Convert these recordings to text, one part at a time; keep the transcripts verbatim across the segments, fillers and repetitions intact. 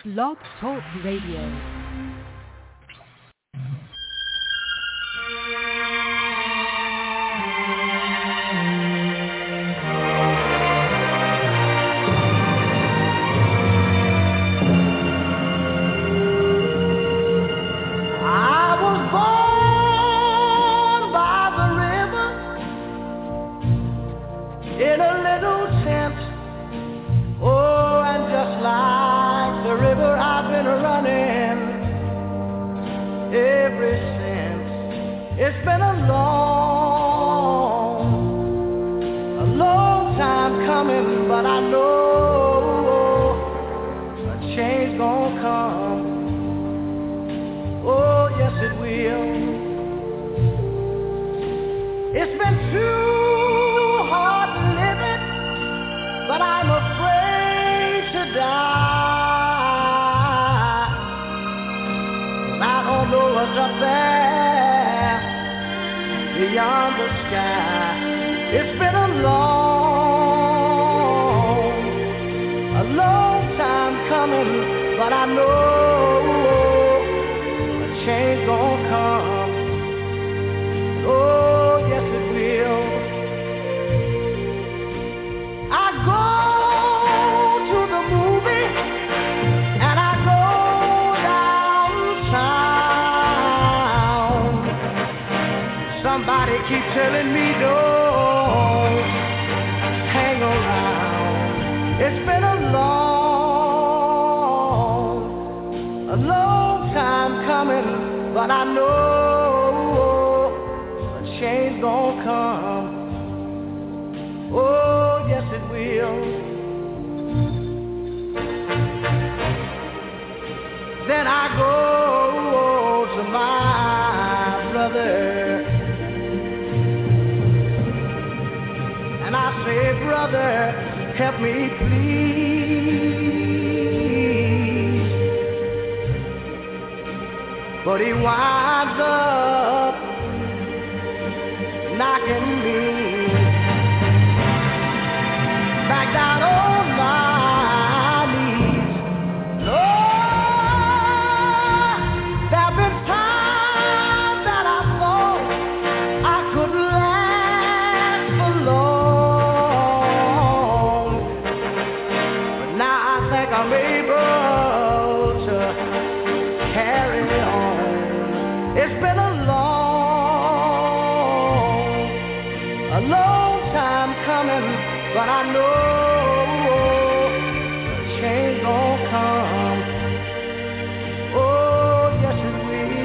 Blog Talk Radio. It's been a long, a long time coming, but I know a change gonna come. Oh, yes it will. It's been too hard living, but I'm afraid to die. I don't know what's up there beyond the sky. It's been a long, a long time coming, but I know a change gonna come. Oh, yes it will. I go to the movie and I go downtown. Somebody keep telling me don't hang around. It's been a long, a long time coming, but I know a change gonna come. Oh, yes it will. Then I go to my brother and I say, brother, help me please. But he winds up knocking me back down on my knees. Lord, there've been times that I thought I could last alone, but now I think I'm able to carry on. It's been a long, a long time coming, but I know a change gon' come. Oh, yes it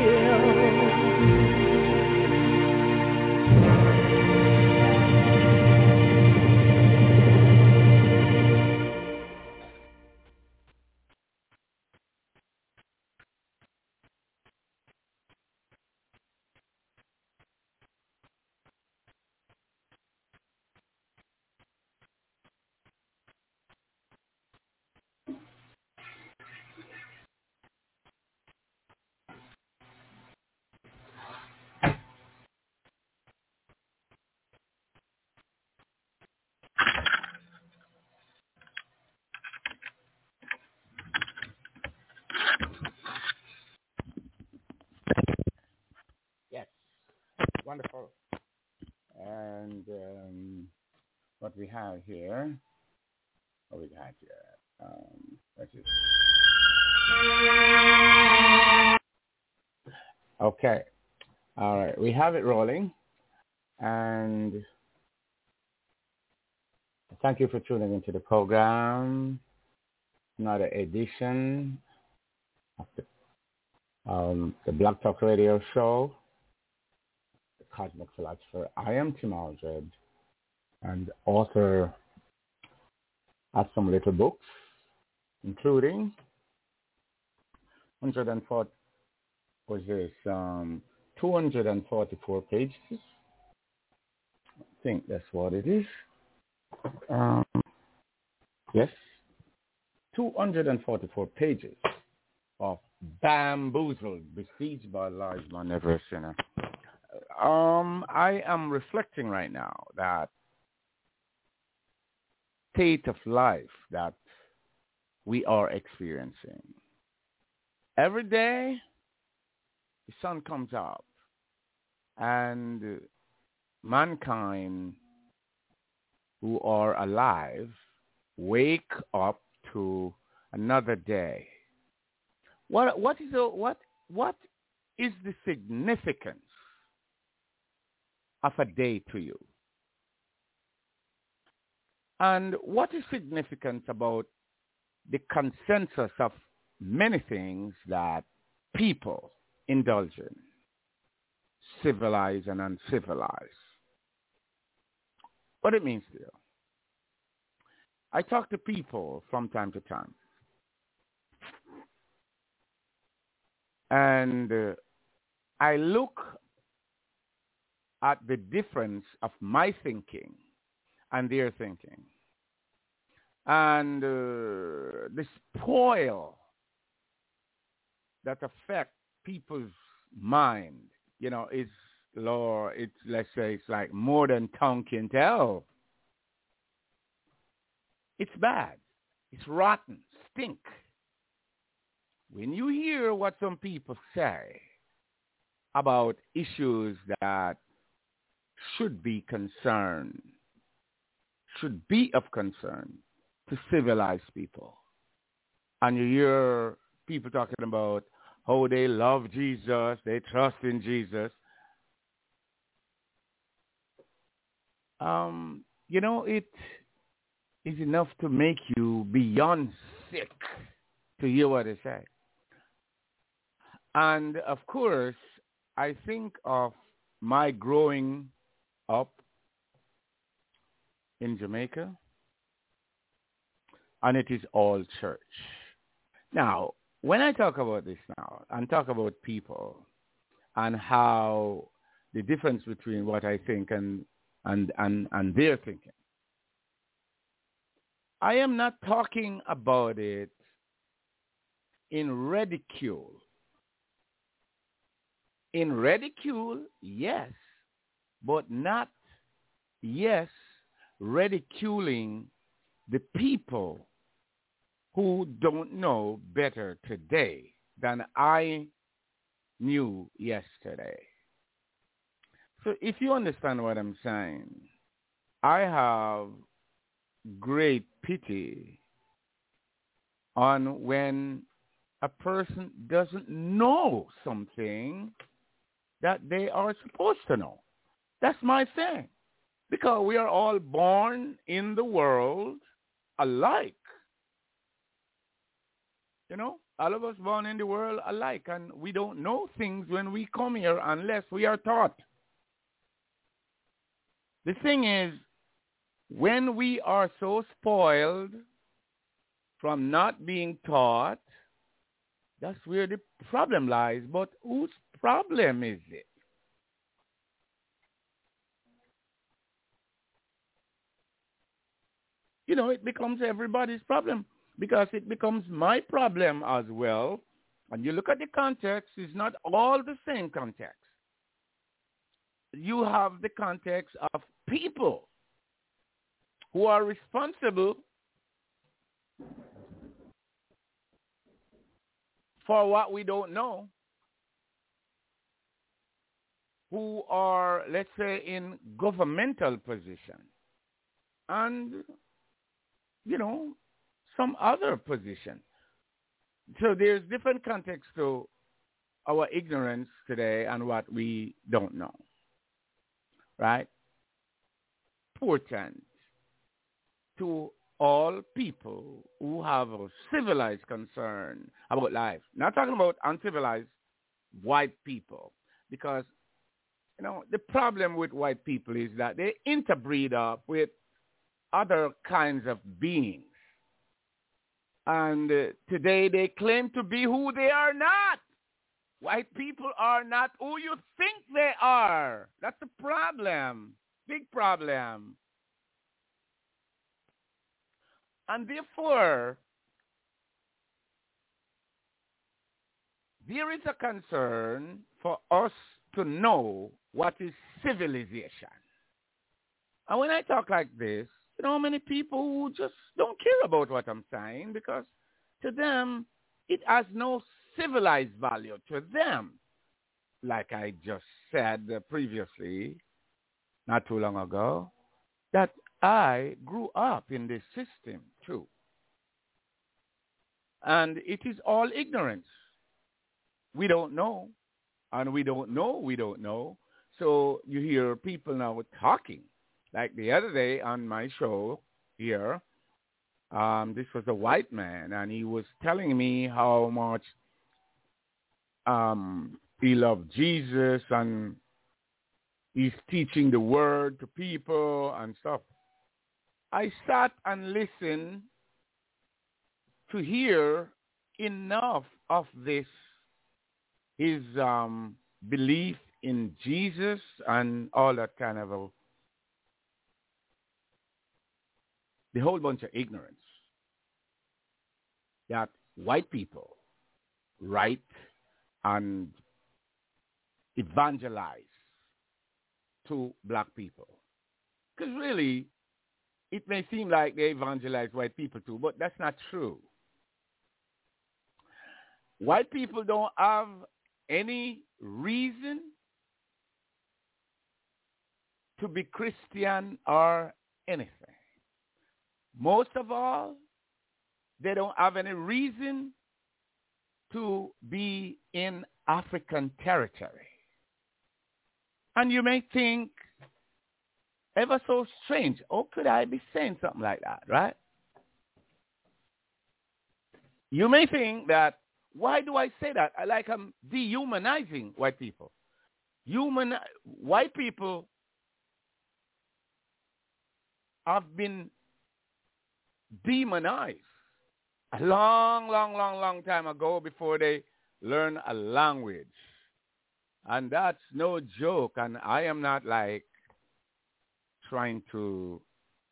Yes, wonderful. And um, what we have here, what we got here, um, let's see. Okay, all right, we have it rolling, and thank you for tuning into the program. Another edition of the, um, the Blog Talk Radio Show. Cosmic Philosopher. I am Tim Aldred, and author of some little books, including one hundred four, was this um, two hundred forty-four pages. I think that's what it is. Um, yes, two hundred forty-four pages of Bamboozled, Besieged by Lies, My Never Sinner. Um, I am reflecting right now that state of life that we are experiencing. Every day, the sun comes up, and mankind who are alive wake up to another day. What what is the, what what is the significance of a day to you? And what is significant about the consensus of many things that people indulge in, civilized and uncivilized? What it means to you? I talk to people from time to time, and uh, I look at the difference of my thinking and their thinking, and uh, the spoil that affect people's mind, you know, is, Lord, it's, let's say, it's like more than tongue can tell. It's bad. It's rotten. Stink. When you hear what some people say about issues that should be concerned, should be of concern to civilized people, and you hear people talking about how they love Jesus, they trust in Jesus, um, you know, it is enough to make you beyond sick to hear what they say. And, of course, I think of my growing up in Jamaica, and it is all church. Now, when I talk about this now, and talk about people and how the difference between what I think and, and, and, and their thinking, I am not talking about it in ridicule. In ridicule, yes, but not, yes, ridiculing the people who don't know better today than I knew yesterday. So if you understand what I'm saying, I have great pity on when a person doesn't know something that they are supposed to know. That's my thing. Because we are all born in the world alike. You know, all of us born in the world alike, and we don't know things when we come here unless we are taught. The thing is, when we are so spoiled from not being taught, that's where the problem lies. But whose problem is it? You know, it becomes everybody's problem because it becomes my problem as well. And you look at the context, it's not all the same context. You have the context of people who are responsible for what we don't know, who are, let's say, in governmental position, and, you know, some other position. So there's different context to our ignorance today and what we don't know, right? Important to all people who have a civilized concern about life. Not talking about uncivilized white people, because, you know, the problem with white people is that they interbreed up with other kinds of beings. And uh, today they claim to be who they are not. White people are not who you think they are. That's a problem, big problem. And therefore, there is a concern for us to know what is civilization. And when I talk like this, you know, many people who just don't care about what I'm saying because to them it has no civilized value to them. Like I just said uh, previously, not too long ago, that I grew up in this system too. And it is all ignorance. We don't know, and we don't know, we don't know. So you hear people now talking. Like the other day on my show here, um, this was a white man, and he was telling me how much um, he loved Jesus, and he's teaching the word to people and stuff. I sat and listened to hear enough of this, his um, belief in Jesus and all that kind of a, the whole bunch of ignorance that white people write and evangelize to black people. Because really, it may seem like they evangelize white people too, but that's not true. White people don't have any reason to be Christian or anything. Most of all, they don't have any reason to be in African territory. And you may think, ever so strange, oh, could I be saying something like that, right? You may think that, why do I say that? I like I'm dehumanizing white people. Human, white people have been demonized a long, long, long, long time ago before they learn a language. And that's no joke. And I am not like trying to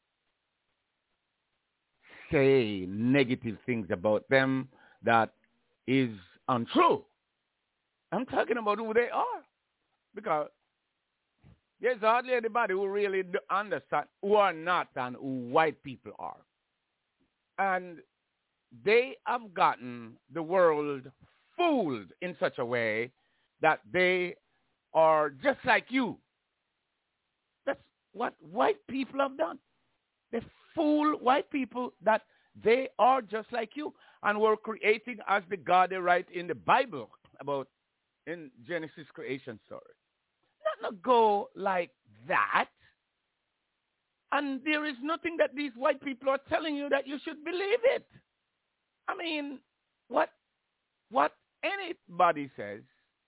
say negative things about them that is untrue. I'm talking about who they are. Because there's hardly anybody who really understand who are not and who white people are. And they have gotten the world fooled in such a way that they are just like you. That's what white people have done. They fool white people that they are just like you. And were creating as the God they write in the Bible about in Genesis creation story. Not to go like that. And there is nothing that these white people are telling you that you should believe it. I mean, what what anybody says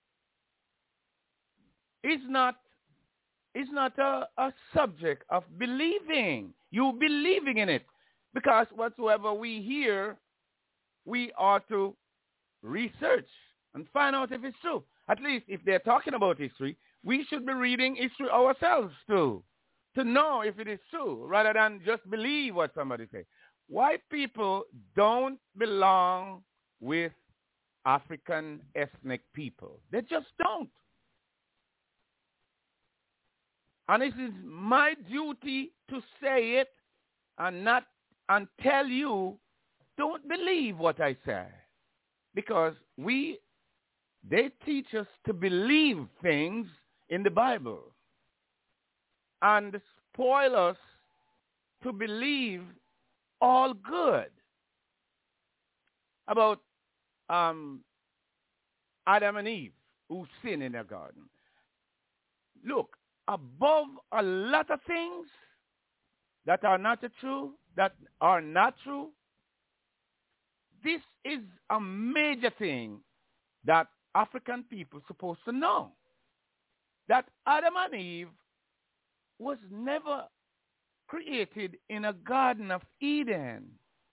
is not is not a, a subject of believing. You believing in it. Because whatsoever we hear, we ought to research and find out if it's true. At least if they're talking about history, we should be reading history ourselves too, to know if it is true, rather than just believe what somebody says. White people don't belong with African ethnic people. They just don't. And it is my duty to say it and not and tell you, don't believe what I say. Because we, they teach us to believe things in the Bible and spoil us to believe all good about um, Adam and Eve who sinned in the garden. Look, above a lot of things that are not true, that are not true, this is a major thing that African people are supposed to know. That Adam and Eve was never created in a Garden of Eden.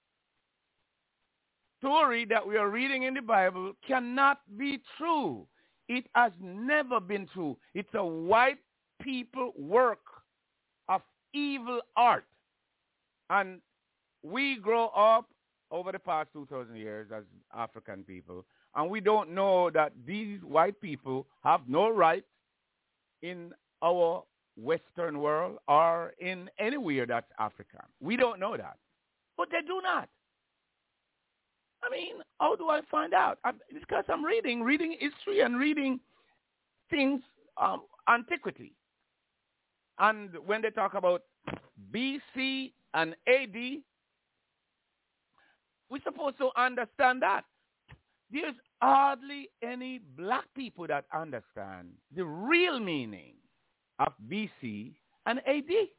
Story that we are reading in the Bible cannot be true. It has never been true. It's a white people work of evil art. And we grow up over the past two thousand years as African people, and we don't know that these white people have no right in our Western world or in anywhere that's African. We don't know that. But they do not. I mean, how do I find out? I, because I'm reading, reading history and reading things, um, antiquity. And when they talk about B C and A D, we're supposed to understand that. There's hardly any black people that understand the real meaning of B C and A D.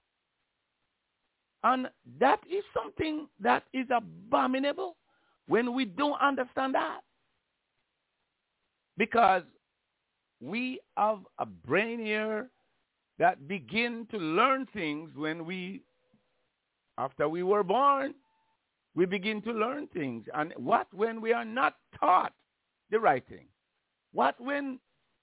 And that is something that is abominable when we don't understand that. Because we have a brain here that begin to learn things when we, after we were born, we begin to learn things. And what when we are not taught the right thing? What when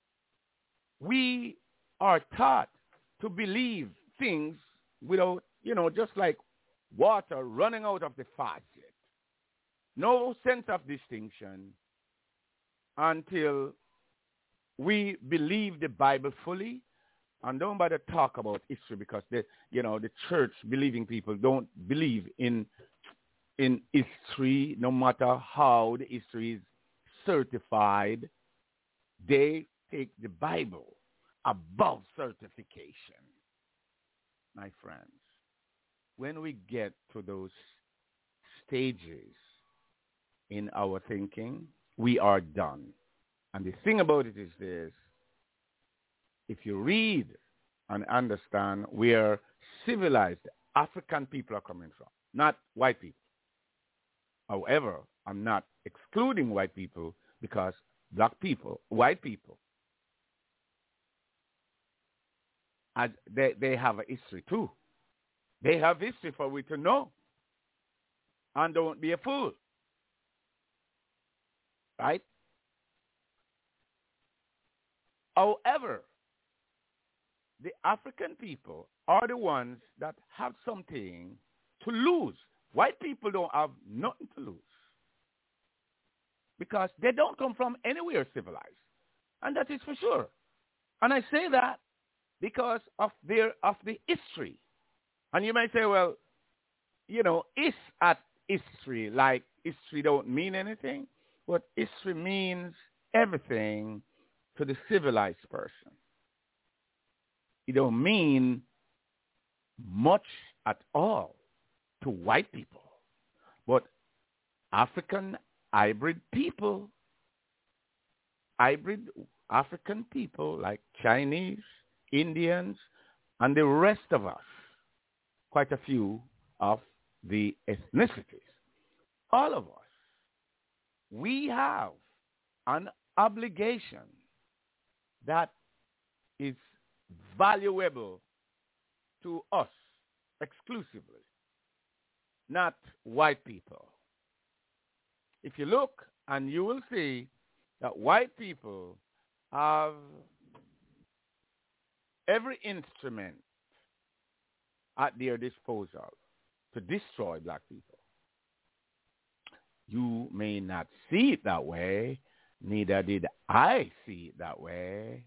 we are taught to believe things without, you know, just like water running out of the faucet? No sense of distinction until we believe the Bible fully. And don't bother talk about history, because the, you know, the church believing people don't believe in in history, no matter how the history is certified. They take the Bible above certification. My friends, when we get to those stages in our thinking, we are done. And the thing about it is this: if you read and understand where civilized African people are coming from, not white people. However, I'm not excluding white people, because black people, white people, as they, they have a history too. They have history for we to know. And don't be a fool. Right? However, the African people are the ones that have something to lose. White people don't have nothing to lose, because they don't come from anywhere civilized. And that is for sure. And I say that because of their of the history. And you might say, well, you know, is at history, like history don't mean anything. But history means everything to the civilized person. It don't mean much at all to white people. But African hybrid people, hybrid African people like Chinese, Indians, and the rest of us, quite a few of the ethnicities, all of us, we have an obligation that is valuable to us exclusively, not white people. If you look, and you will see that white people have every instrument at their disposal to destroy black people. You may not see it that way, neither did I see it that way,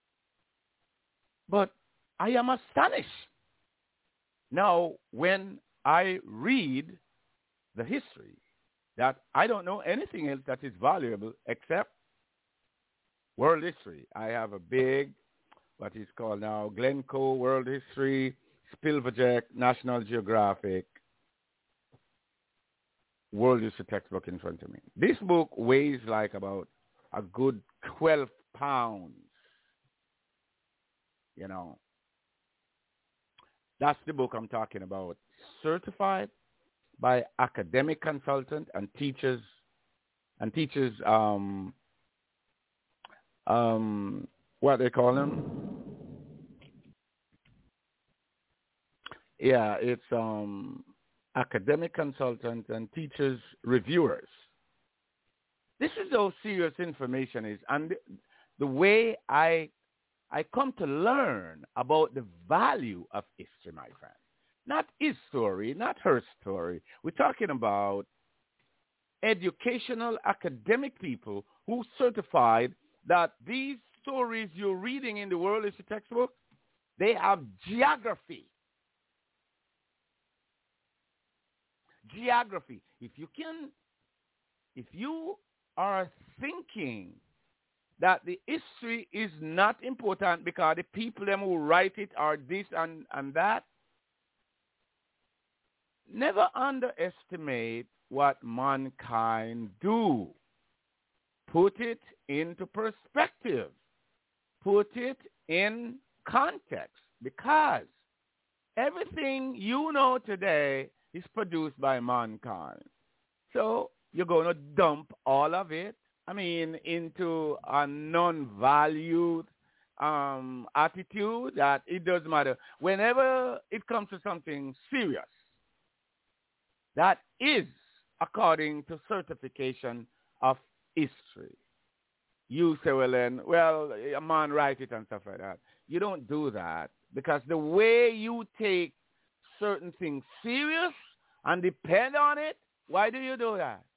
but I am astonished. Now, when I read the history, that I don't know anything else that is valuable except world history. I have a big, what is called now, Glencoe World History, Spilbergek, National Geographic, World History textbook in front of me. This book weighs like about a good twelve pounds. You know, that's the book I'm talking about. Certified by academic consultant and teachers, and teachers, um, um, what they call them? Yeah, it's um, academic consultant and teachers reviewers. This is how serious information is, and the, the way I I come to learn about the value of history, my friend. Not his story, not her story. We're talking about educational, academic people who certified that these stories you're reading in the world history textbook, they have geography. Geography. If you can if you are thinking that the history is not important because the people them who write it are this and, and that, never underestimate what mankind do. Put it into perspective. Put it in context, because everything you know today is produced by mankind. So you're going to dump all of it, I mean, into a non-valued um, attitude that it doesn't matter. Whenever it comes to something serious, that is according to certification of history. You say, well, then, well, a man write it and stuff like that. You don't do that, because the way you take certain things serious and depend on it, why do you do that?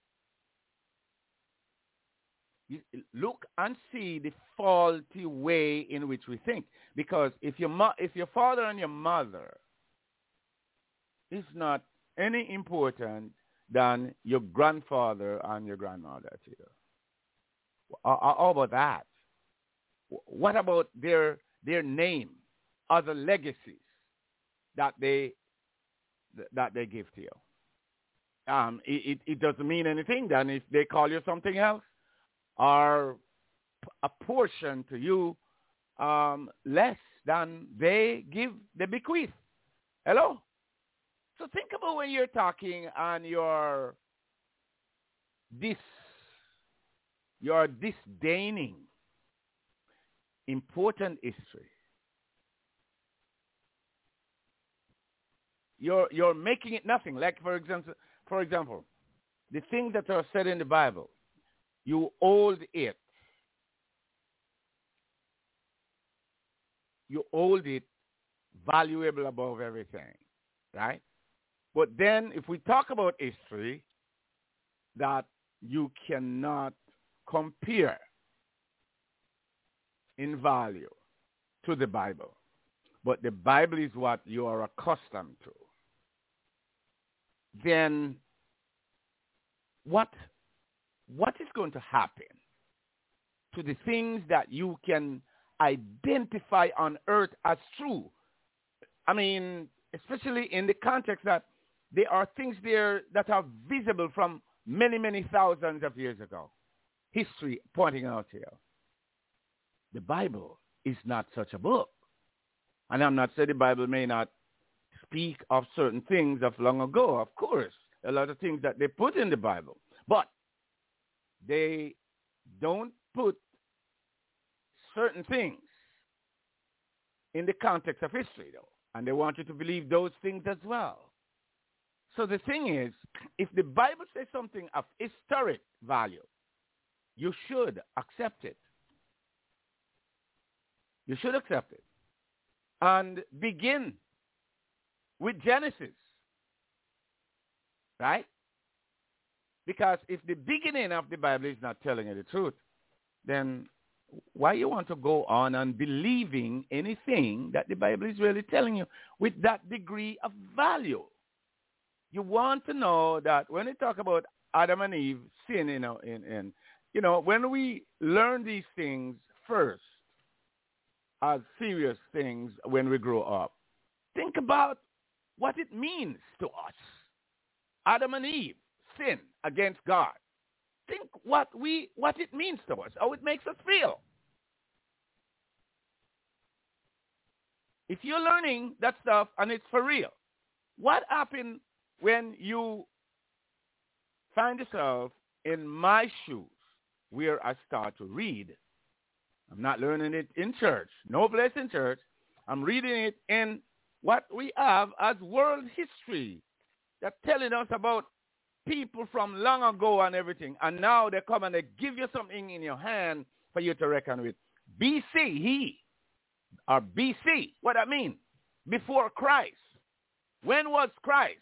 You look and see the faulty way in which we think. Because if your, mo- if your father and your mother is not any important than your grandfather and your grandmother to you, how about that? What about their their name, other legacies that they that they give to you? Um, it, it doesn't mean anything then if they call you something else, or a portion to you um, less than they give, they bequeath. Hello? So think about when you're talking and you're this, you're disdaining important history. You're you're making it nothing. Like for example, for example, the things that are said in the Bible, you hold it. You hold it valuable above everything, right? But then if we talk about history, that you cannot compare in value to the Bible. But the Bible is what you are accustomed to. Then what, what is going to happen to the things that you can identify on earth as true? I mean, especially in the context that there are things there that are visible from many, many thousands of years ago. History pointing out here. The Bible is not such a book. And I'm not saying the Bible may not speak of certain things of long ago. Of course, a lot of things that they put in the Bible. But they don't put certain things in the context of history, though. And they want you to believe those things as well. So the thing is, if the Bible says something of historic value, you should accept it. You should accept it. And begin with Genesis. Right? Because if the beginning of the Bible is not telling you the truth, then why you want to go on and believing anything that the Bible is really telling you with that degree of value? You want to know that when we talk about Adam and Eve sin, you know, in, in, you know, when we learn these things first as serious things when we grow up, think about what it means to us. Adam and Eve sin against God. Think what we what it means to us, how it makes us feel. If you're learning that stuff and it's for real, what happened when you find yourself in my shoes where I start to read? I'm not learning it in church, no place in church. I'm reading it in what we have as world history that's telling us about people from long ago and everything. And now they come and they give you something in your hand for you to reckon with. B C, he, or B C, what that mean? Before Christ. When was Christ?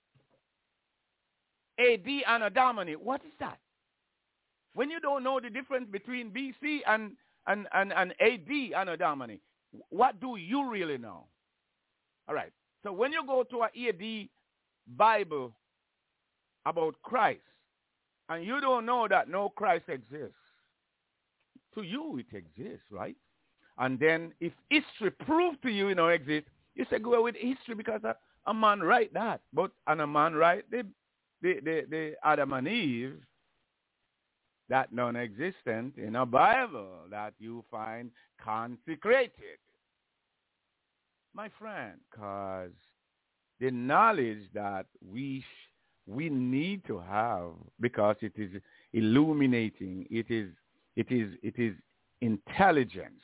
A D and Domini. What is that? When you don't know the difference between B C and, and, and, and A D and Domini, what do you really know? All right. So when you go to an A D Bible about Christ, and you don't know that no Christ exists. To you it exists, right? And then if history proves to you it don't exist, you say go with history because a, a man write that. But and a man write the, the, the, the Adam and Eve, that non-existent in a Bible that you find consecrated. My friend, because the knowledge that we sh- we need to have, because it is illuminating, it is it is it is intelligence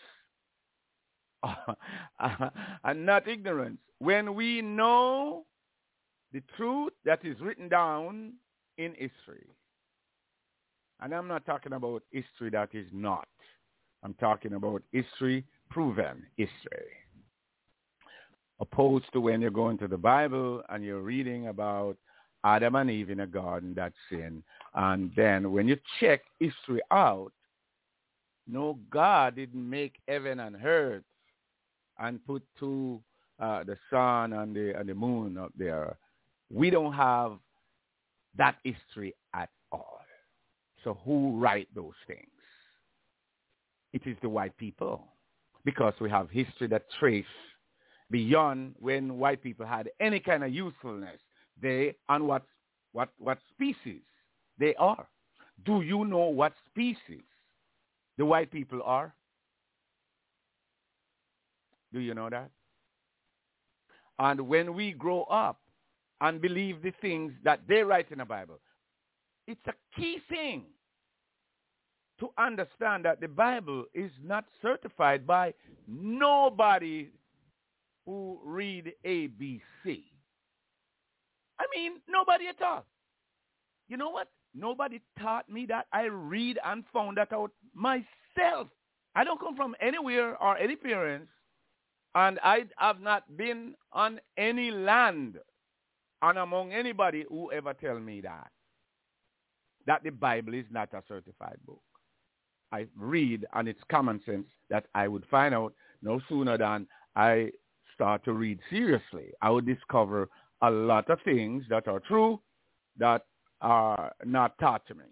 and not ignorance. When we know the truth that is written down in history, and I'm not talking about history that is not, I'm talking about history, proven history. Opposed to when you're going to the Bible and you're reading about Adam and Eve in a garden that sin. And then when you check history out, no, God didn't make heaven and earth and put two, uh, the sun and the, and the moon up there. We don't have that history at all. So who write those things? It is the white people, because we have history that trace beyond when white people had any kind of usefulness. They and what what what species they are. Do you know what species the white people are? Do you know that? And when we grow up and believe the things that they write in the Bible, it's a key thing to understand that the Bible is not certified by nobody who read A B C. I mean, nobody at all. You know what? Nobody taught me that. I read and found that out myself. I don't come from anywhere or any parents, and I have not been on any land and among anybody who ever tell me that, that the Bible is not a certified book. I read, and it's common sense that I would find out no sooner than I start to read seriously. I would discover a lot of things that are true that are not taught to me.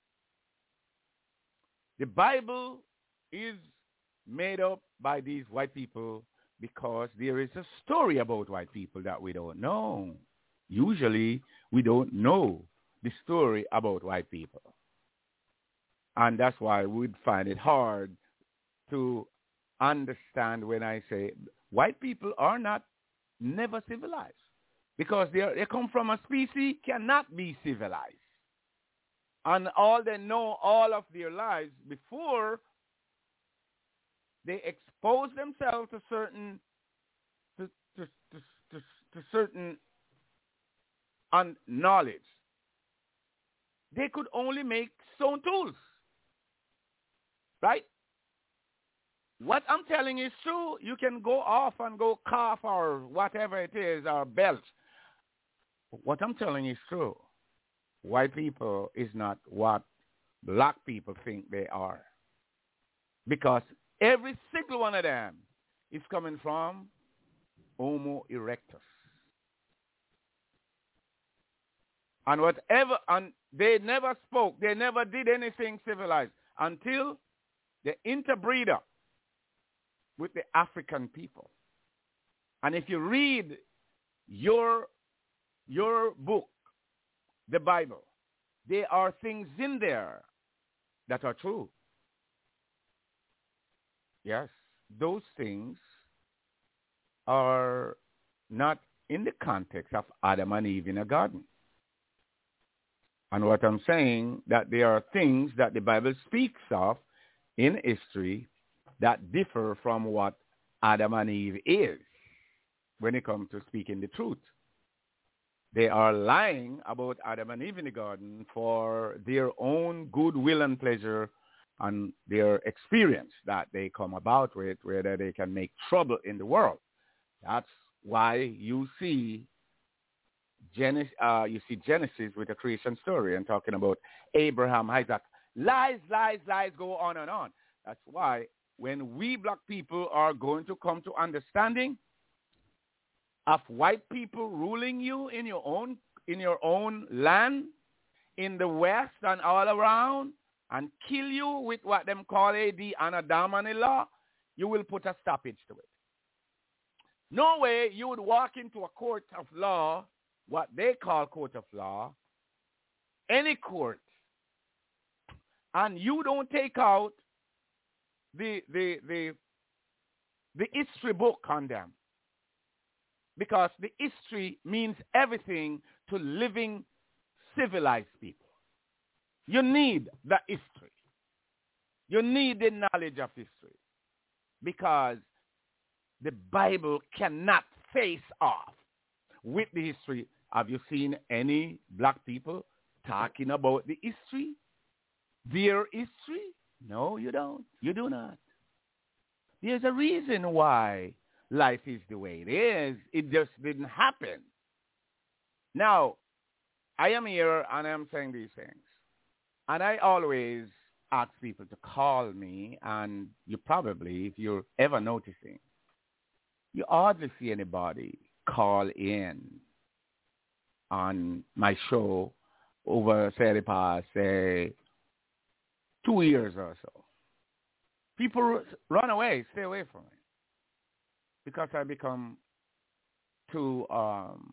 The Bible is made up by these white people because there is a story about white people that we don't know. Usually, we don't know the story about white people. And that's why we'd find it hard to understand when I say white people are not never civilized, because they, are, they come from a species cannot be civilized. And all they know all of their lives before they expose themselves to certain to, to, to, to, to certain un- knowledge, they could only make stone tools. Right? What I'm telling you is true. You can go off and go carve or whatever it is, or belt. What I'm telling you is true. White people is not what black people think they are. Because every single one of them is coming from Homo erectus. And whatever, and they never spoke, they never did anything civilized until the interbreeder with the African people. And if you read your, your book, the Bible, there are things in there that are true. Yes, those things are not in the context of Adam and Eve in a garden. And what I'm saying, that there are things that the Bible speaks of in history that differ from what Adam and Eve is when it comes to speaking the truth. They are lying about Adam and Eve in the garden for their own goodwill and pleasure and their experience that they come about with, whether they can make trouble in the world. That's why you see Genesis, uh, you see Genesis with the creation story and talking about Abraham, Isaac. Lies, lies, lies go on and on. That's why when we black people are going to come to understanding of white people ruling you in your own in your own land, in the West and all around and kill you with what them call A D Anno Domini law, you will put a stoppage to it. No way you would walk into a court of law, what they call court of law, any court, and you don't take out the the the the history book on them. Because the history means everything to living civilized people. You need the history. You need the knowledge of history. Because the Bible cannot face off with the history. Have you seen any black people talking about the history? Their history? No, you don't. You do not. There's a reason why life is the way it is. It just didn't happen. Now, I am here and I am saying these things. And I always ask people to call me, and you probably, if you're ever noticing, you hardly see anybody call in on my show over, say, the past, say, two years or so. People run away, stay away from me. Because I become too, um,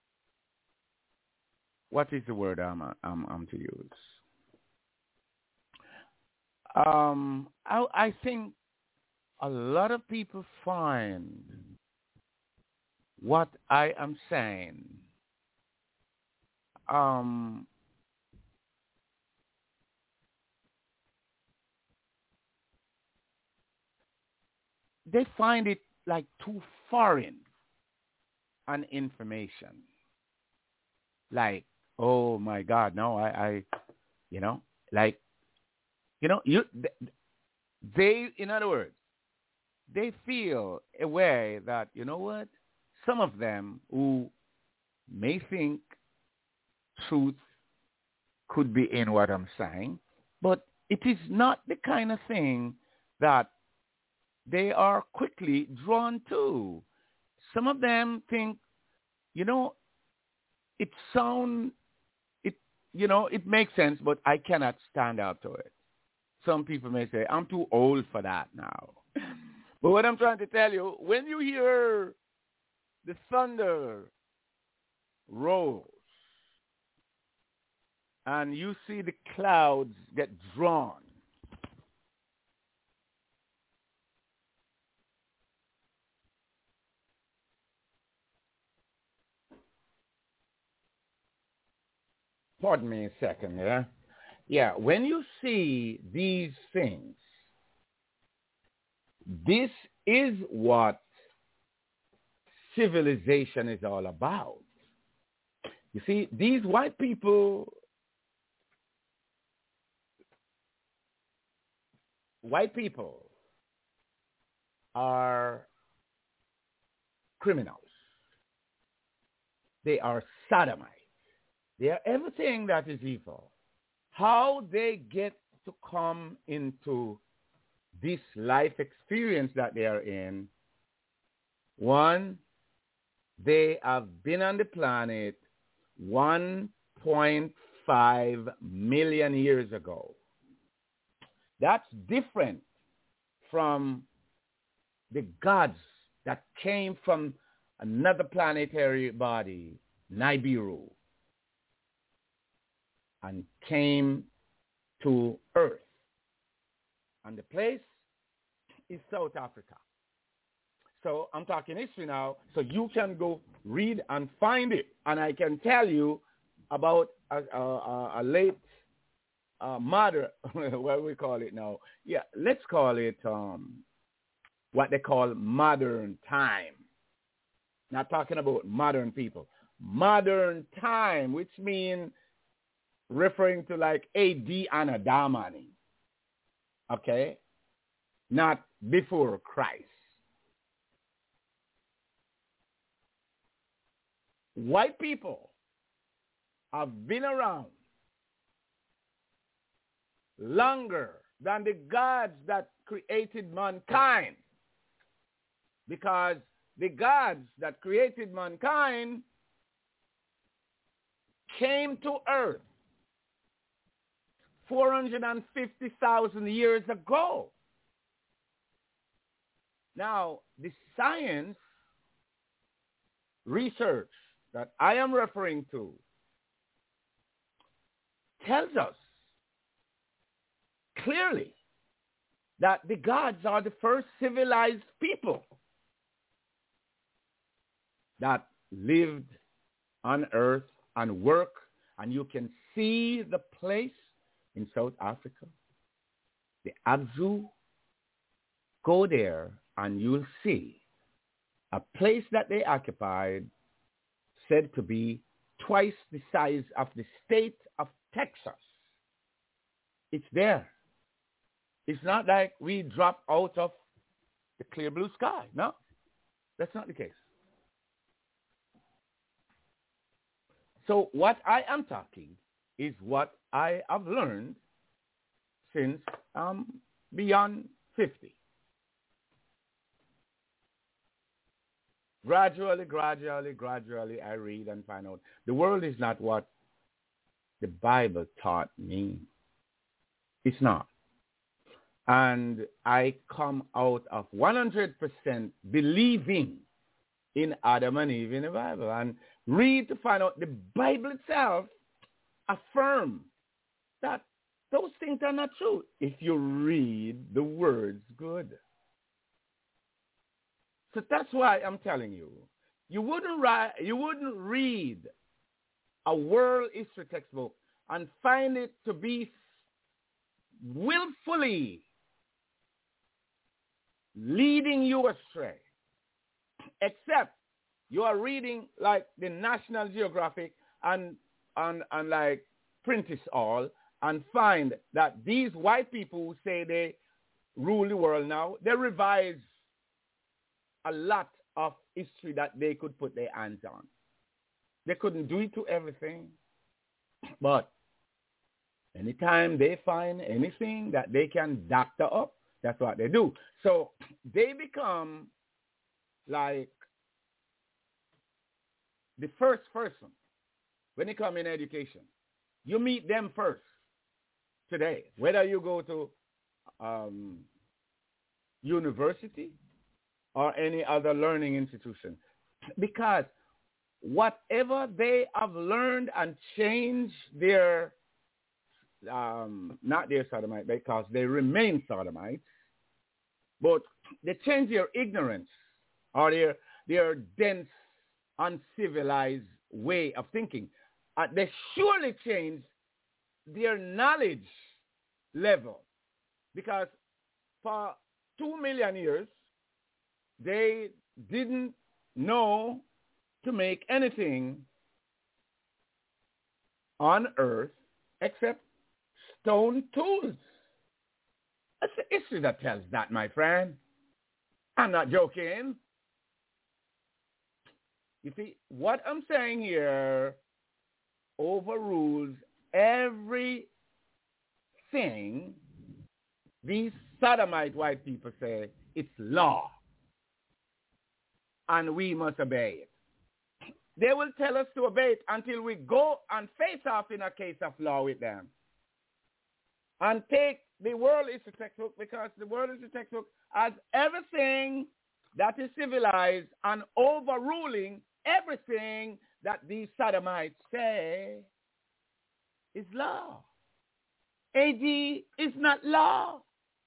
what is the word I'm, I'm, I'm to use? Um, I, I think a lot of people find what I am saying um, they find it like too foreign an information. Like, oh my God, no, I, I you know, like, you know, you they, in other words, they feel a way that, you know what, some of them who may think truth could be in what I'm saying, but it is not the kind of thing that they are quickly drawn to. Some of them think, you know, it sounds, it, you know, it makes sense, but I cannot stand up to it. Some people may say, I'm too old for that now. But what I'm trying to tell you, when you hear the thunder rolls and you see the clouds get drawn, pardon me a second, yeah? Yeah, when you see these things, this is what civilization is all about. You see, these white people, white people are criminals. They are sodomites. They are everything that is evil. How they get to come into this life experience that they are in, one, they have been on the planet one point five million years ago. That's different from the gods that came from another planetary body, Nibiru, and came to Earth. And the place is South Africa. So I'm talking history now, so you can go read and find it. And I can tell you about a, a, a late uh, modern, what we call it now. Yeah, let's call it um, what they call modern time. Not talking about modern people. Modern time, which means referring to like A D Anno Domini. Okay? Not before Christ. White people have been around longer than the gods that created mankind. Because the gods that created mankind came to earth four hundred fifty thousand years ago. Now, the science research that I am referring to tells us clearly that the gods are the first civilized people that lived on earth and work, and you can see the place in South Africa, the Abzu. Go there and you'll see a place that they occupied said to be twice the size of the state of Texas. It's there. It's not like we dropped out of the clear blue sky. No, that's not the case. So what I am talking is what I have learned since um, beyond fifty. Gradually, gradually, gradually, I read and find out the world is not what the Bible taught me. It's not. And I come out of one hundred percent believing in Adam and Eve in the Bible, and read to find out the Bible itself affirms that those things are not true if you read the words good. So that's why I'm telling you, you wouldn't write, you wouldn't read a world history textbook and find it to be willfully leading you astray, except you are reading like the National Geographic and and, and like Prentice Hall and find that these white people who say they rule the world now, they revise a lot of history that they could put their hands on. They couldn't do it to everything, but anytime they find anything that they can doctor up, that's what they do. So they become like the first person when you come in education. You meet them first today, whether you go to um, university or any other learning institution, because whatever they have learned and changed their, um, not their sodomite, because they remain sodomites, but they change their ignorance or their, their dense, uncivilized way of thinking. Uh, they surely change their knowledge level, because for two million years, they didn't know to make anything on earth except stone tools. That's the history that tells that, my friend. I'm not joking. You see, what I'm saying here overrules everything these sodomite white people say. It's law, and we must obey it. They will tell us to obey it until we go and face off in a case of law with them and take the world history textbook, because the world history textbook has everything that is civilized and overruling everything that these sodomites say is law. A D is not law.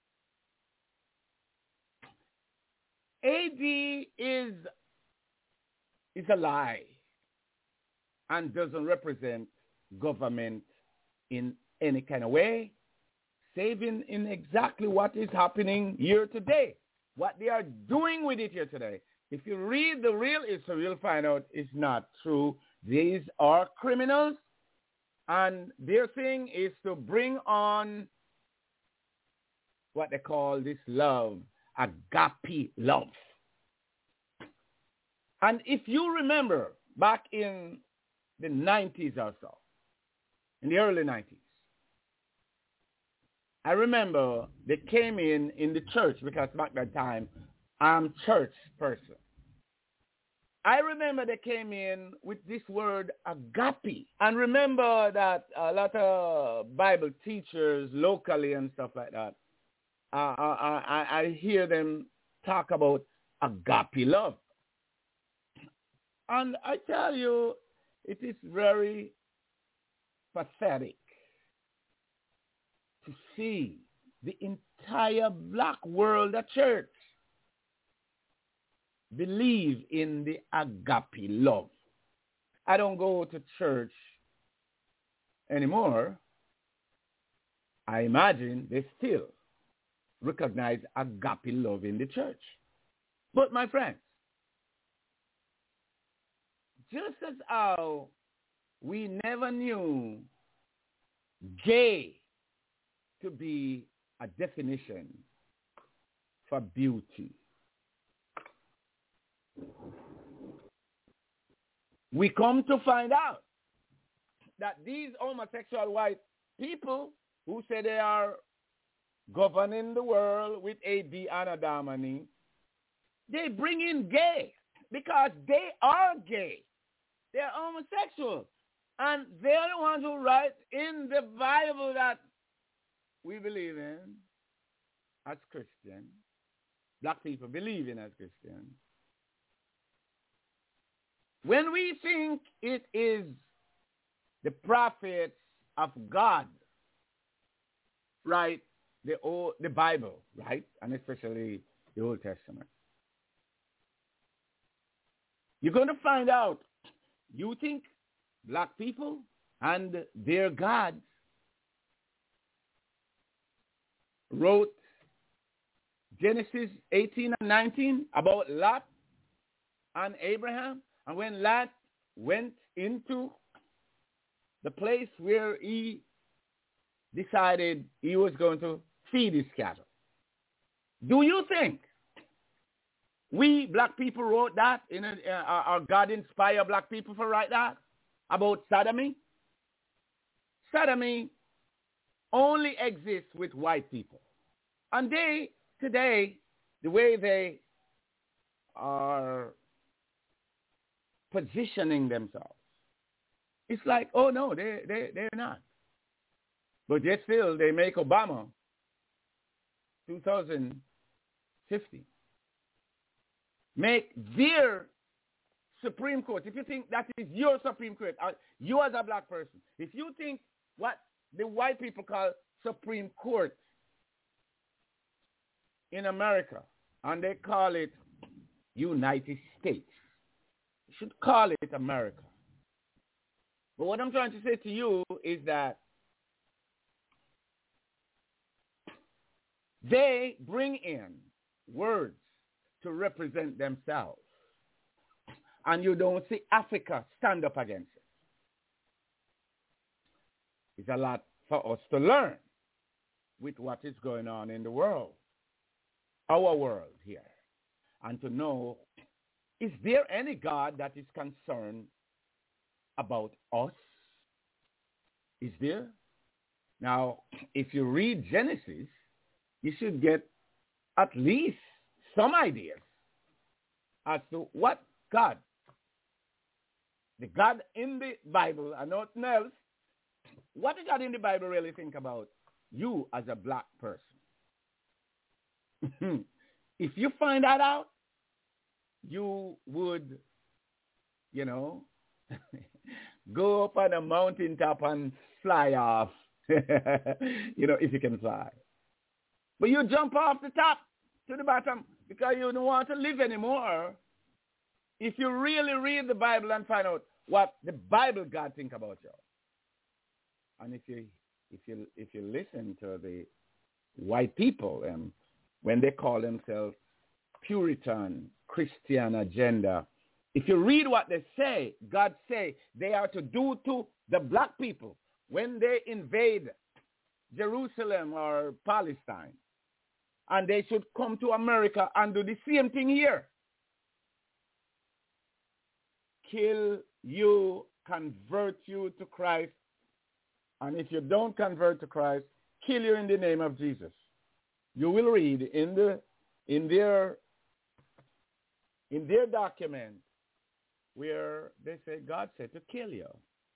A D is, is a lie and doesn't represent government in any kind of way, saving in exactly what is happening here today, what they are doing with it here today. If you read the real history, you'll find out it's not true. These are criminals, and their thing is to bring on what they call this love, agape love. And if you remember back in the nineties or so, in the early nineties, I remember they came in in the church, because back that time I'm church person. I remember they came in with this word agape. And remember that a lot of Bible teachers locally and stuff like that, uh, I, I, I hear them talk about agape love. And I tell you, it is very pathetic to see the entire black world at church believe in the agape love. I don't go to church anymore. I imagine they still recognize agape love in the church. But my friends, just as how we never knew gay to be a definition for beauty, we come to find out that these homosexual white people who say they are governing the world with A B and Adam and Eve, they bring in gay because they are gay. They're homosexual. And they're the ones who write in the Bible that we believe in as Christians. Black people believe in as Christians. When we think it is the prophets of God, right, the old, the Bible, right, and especially the Old Testament, you're going to find out, you think black people and their gods wrote Genesis eighteen and nineteen about Lot and Abraham? And when Lot went into the place where he decided he was going to feed his cattle, do you think we black people wrote that? In a, uh, our God inspired black people to write that about sodomy? Sodomy only exists with white people. And they, today, the way they are positioning themselves, it's like, oh no, they, they, they're not. But yet still, they make Obama two thousand fifty make their Supreme Court. If you think that is your Supreme Court, uh, you as a black person, if you think what the white people call Supreme Court in America, and they call it United States, you should call it America. But what I'm trying to say to you is that they bring in words to represent themselves, and you don't see Africa stand up against it. It's a lot for us to learn with what is going on in the world, our world here, and to know, is there any God that is concerned about us? Is there? Now, if you read Genesis, you should get at least some ideas as to what God, the God in the Bible and nothing else, what did God in the Bible really think about you as a black person? If you find that out, you would, you know, go up on a mountaintop and fly off, you know, if you can fly. But you jump off the top to the bottom because you don't want to live anymore. If you really read the Bible and find out what the Bible God think about you, and if you if you if you listen to the white people and um, when they call themselves Puritan Christian agenda, if you read what they say, God say they are to do to the black people when they invade Jerusalem or Palestine. And they should come to America and do the same thing here. Kill you, convert you to Christ. And if you don't convert to Christ, kill you in the name of Jesus. You will read in the in their in their document where they say God said to kill you.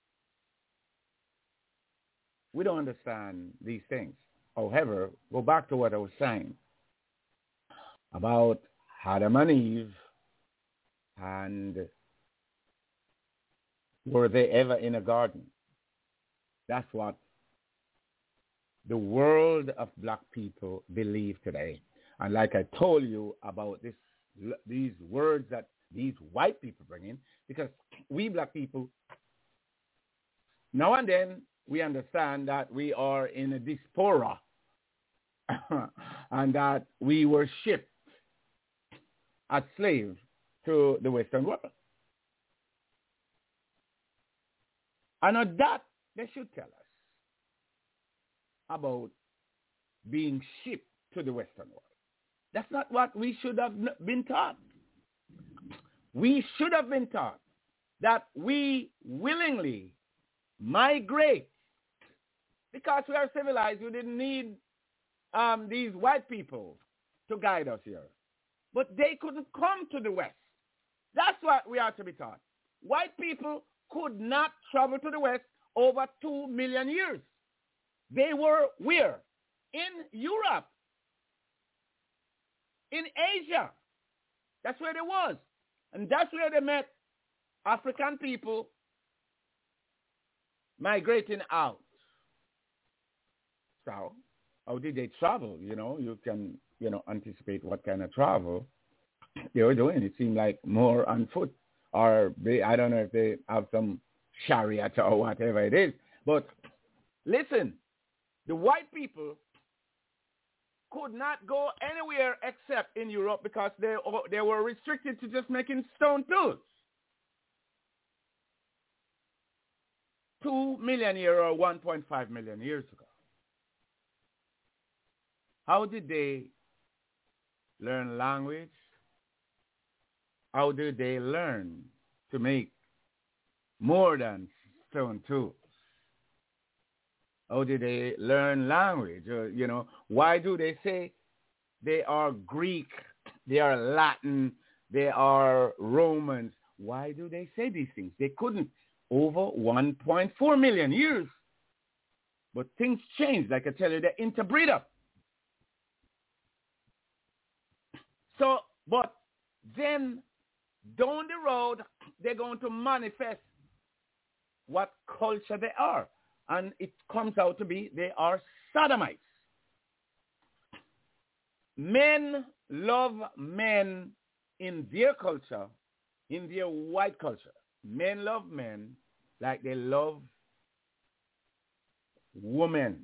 We don't understand these things. However, go back to what I was saying about Adam and Eve, and were they ever in a garden? That's what the world of black people believe today. And like I told you about this, these words that these white people bring in, because we black people, now and then, we understand that we are in a diaspora and that we were shipped as slaves to the Western world. And on that, they should tell us about being shipped to the Western world. That's not what we should have been taught. We should have been taught that we willingly migrate because we are civilized. We didn't need um, these white people to guide us here. But they couldn't come to the West. That's what we are to be taught. White people could not travel to the West over two million years. They were where? In Europe. In Asia. That's where they was. And that's where they met African people migrating out. So, how did they travel? You know, you can, you know, anticipate what kind of travel they were doing. It seemed like more on foot, or they, I don't know if they have some chariot or whatever it is. But listen, the white people could not go anywhere except in Europe because they they were restricted to just making stone tools. Two million years or one point five million years ago. How did they learn language? How did they learn to make more than stone tools? How did they learn language? Uh, you know, why do they say they are Greek, they are Latin, they are Romans? Why do they say these things? They couldn't over one point four million years. But things changed. Like I tell you, they interbreed up. So, but then down the road, they're going to manifest what culture they are. And it comes out to be they are sodomites. Men love men in their culture, in their white culture. Men love men like they love women.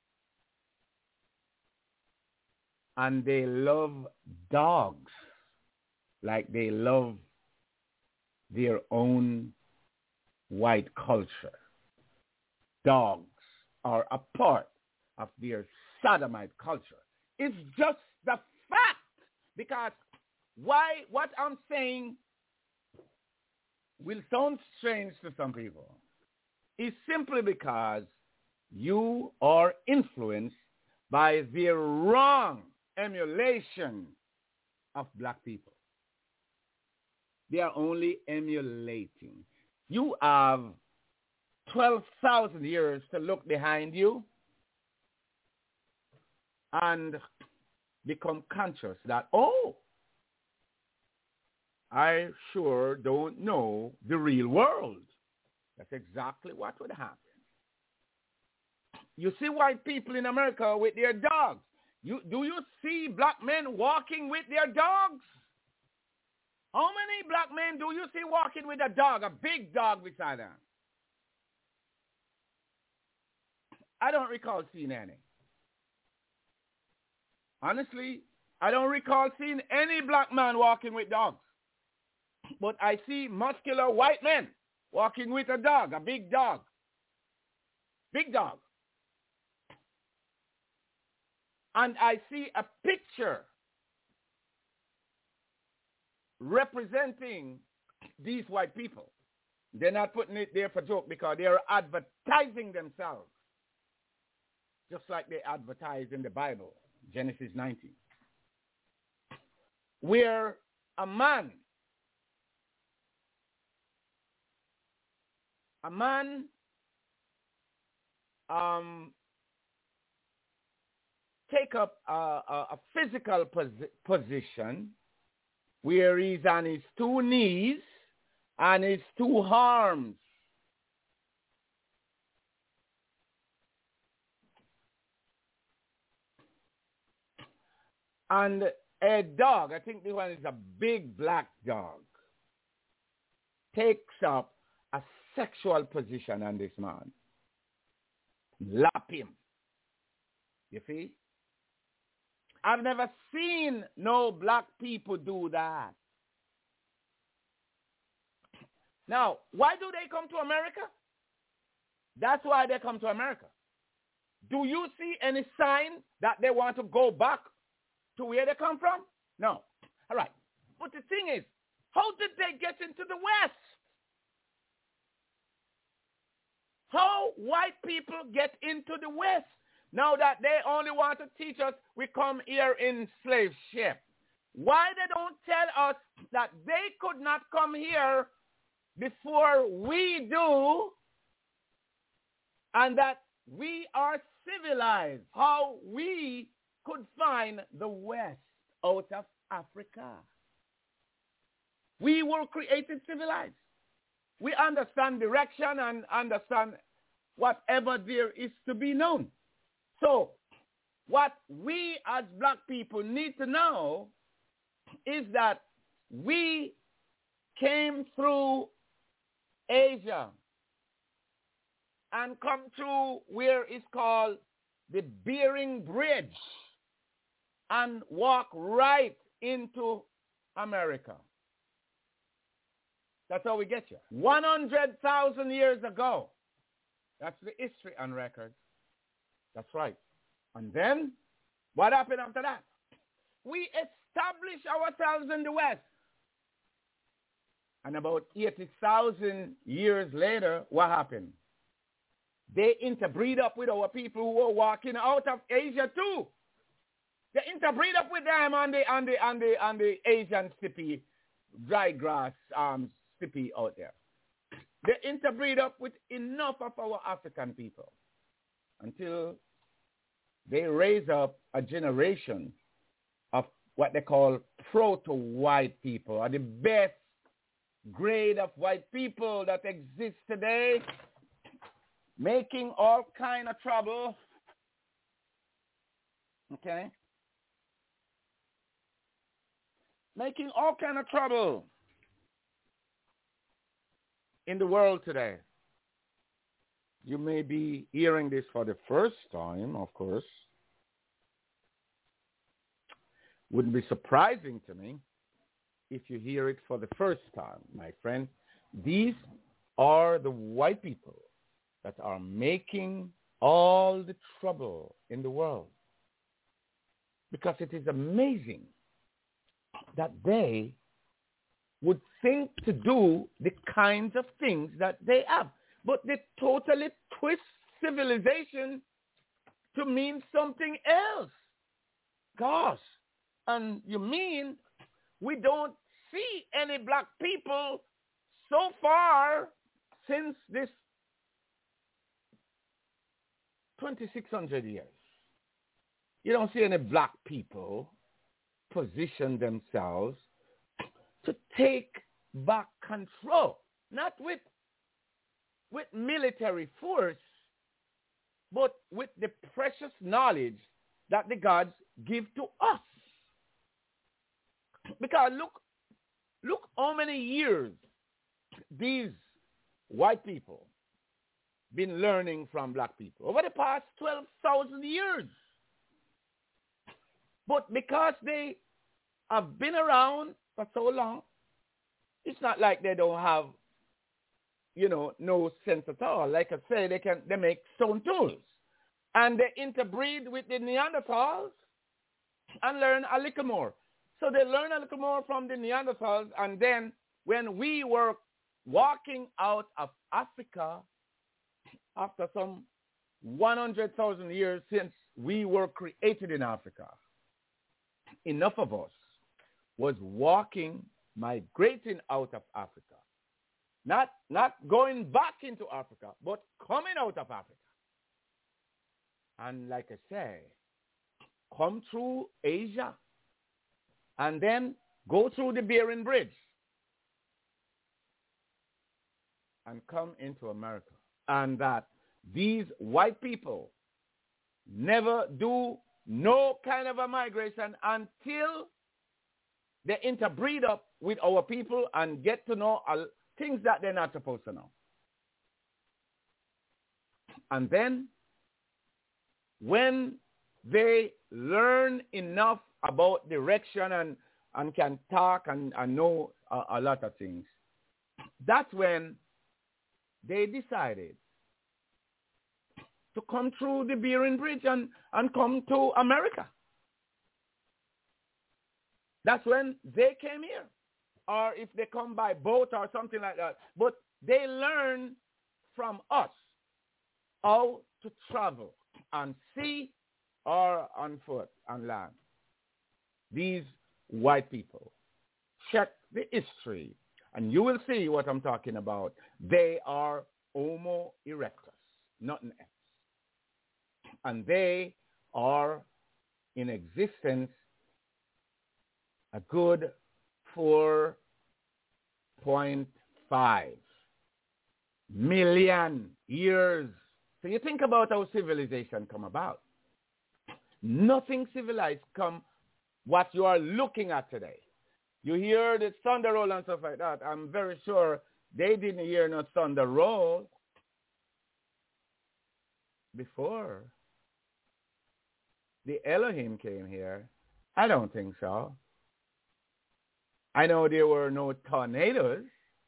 And they love dogs like they love their own white culture. Dogs are a part of their sodomite culture. It's just the fact, because why what I'm saying will sound strange to some people. It's simply because you are influenced by the wrong emulation of black people. They are only emulating. You have twelve thousand years to look behind you and become conscious that, oh, I sure don't know the real world. That's exactly what would happen. You see white people in America with their dogs. You, do you see black men walking with their dogs? How many black men do you see walking with a dog, a big dog beside them? I don't recall seeing any. Honestly, I don't recall seeing any black man walking with dogs. But I see muscular white men walking with a dog, a big dog. Big dog. And I see a picture representing these white people. They're not putting it there for joke because they are advertising themselves. Just like they advertise in the Bible, Genesis nineteen. Where a man a man um, take up a, a, a physical posi- position where he's on his two knees and his two arms. And a dog, I think this one is a big black dog, takes up a sexual position on this man. Lap him. You see? I've never seen no black people do that. Now, why do they come to America? That's why they come to America. Do you see any sign that they want to go back to where they come from? No. All right. But the thing is, how did they get into the West? How white people get into the West? Now that they only want to teach us we come here in slave ship. Why they don't tell us that they could not come here before we do and that we are civilized? How we could find the West out of Africa. We were created civilized. We understand direction and understand whatever there is to be known. So what we as black people need to know is that we came through Asia and come through where it's called the Bering Bridge and walk right into America. That's how we get here. one hundred thousand years ago. That's the history on record. That's right. And then, what happened after that? We established ourselves in the West. And about eighty thousand years later, what happened? They interbreed up with our people who were walking out of Asia too. They interbreed up with them on the on the on the on the Asian steppe, dry grass um steppe out there. They interbreed up with enough of our African people until they raise up a generation of what they call proto-white people, or the best grade of white people that exists today, making all kind of trouble. Okay? Making all kind of trouble in the world today. You may be hearing this for the first time, of course. Wouldn't be surprising to me if you hear it for the first time, my friend. These are the white people that are making all the trouble in the world. Because it is amazing that they would think to do the kinds of things that they have. But they totally twist civilization to mean something else. Gosh. And you mean we don't see any black people so far since this twenty-six hundred years. You don't see any black people position themselves to take back control, not with, with military force, but with the precious knowledge that the gods give to us. Because look, look how many years these white people been learning from black people. Over the past twelve thousand years. But because they have been around for so long, it's not like they don't have, you know, no sense at all. Like I say, they can they make stone tools. And they interbreed with the Neanderthals and learn a little more. So they learn a little more from the Neanderthals, and then when we were walking out of Africa after some one hundred thousand years since we were created in Africa, enough of us was walking, migrating out of Africa. Not, not going back into Africa, but coming out of Africa. And like I say, come through Asia and then go through the Bering Bridge and come into America. And that these white people never do no kind of a migration until they interbreed up with our people and get to know uh, things that they're not supposed to know. And then when they learn enough about direction and, and can talk and, and know a, a lot of things, that's when they decided to come through the Bering Bridge and, and come to America. That's when they came here. Or if they come by boat or something like that. But they learn from us how to travel on sea or on foot, on land. These white people. Check the history and you will see what I'm talking about. They are Homo erectus, nothing else. And they are in existence a good four point five million years. So you think about how civilization come about. Nothing civilized come what you are looking at today. You hear the thunder roll and stuff like that. I'm very sure they didn't hear no thunder roll before the Elohim came here. I don't think so. I know there were no tornadoes.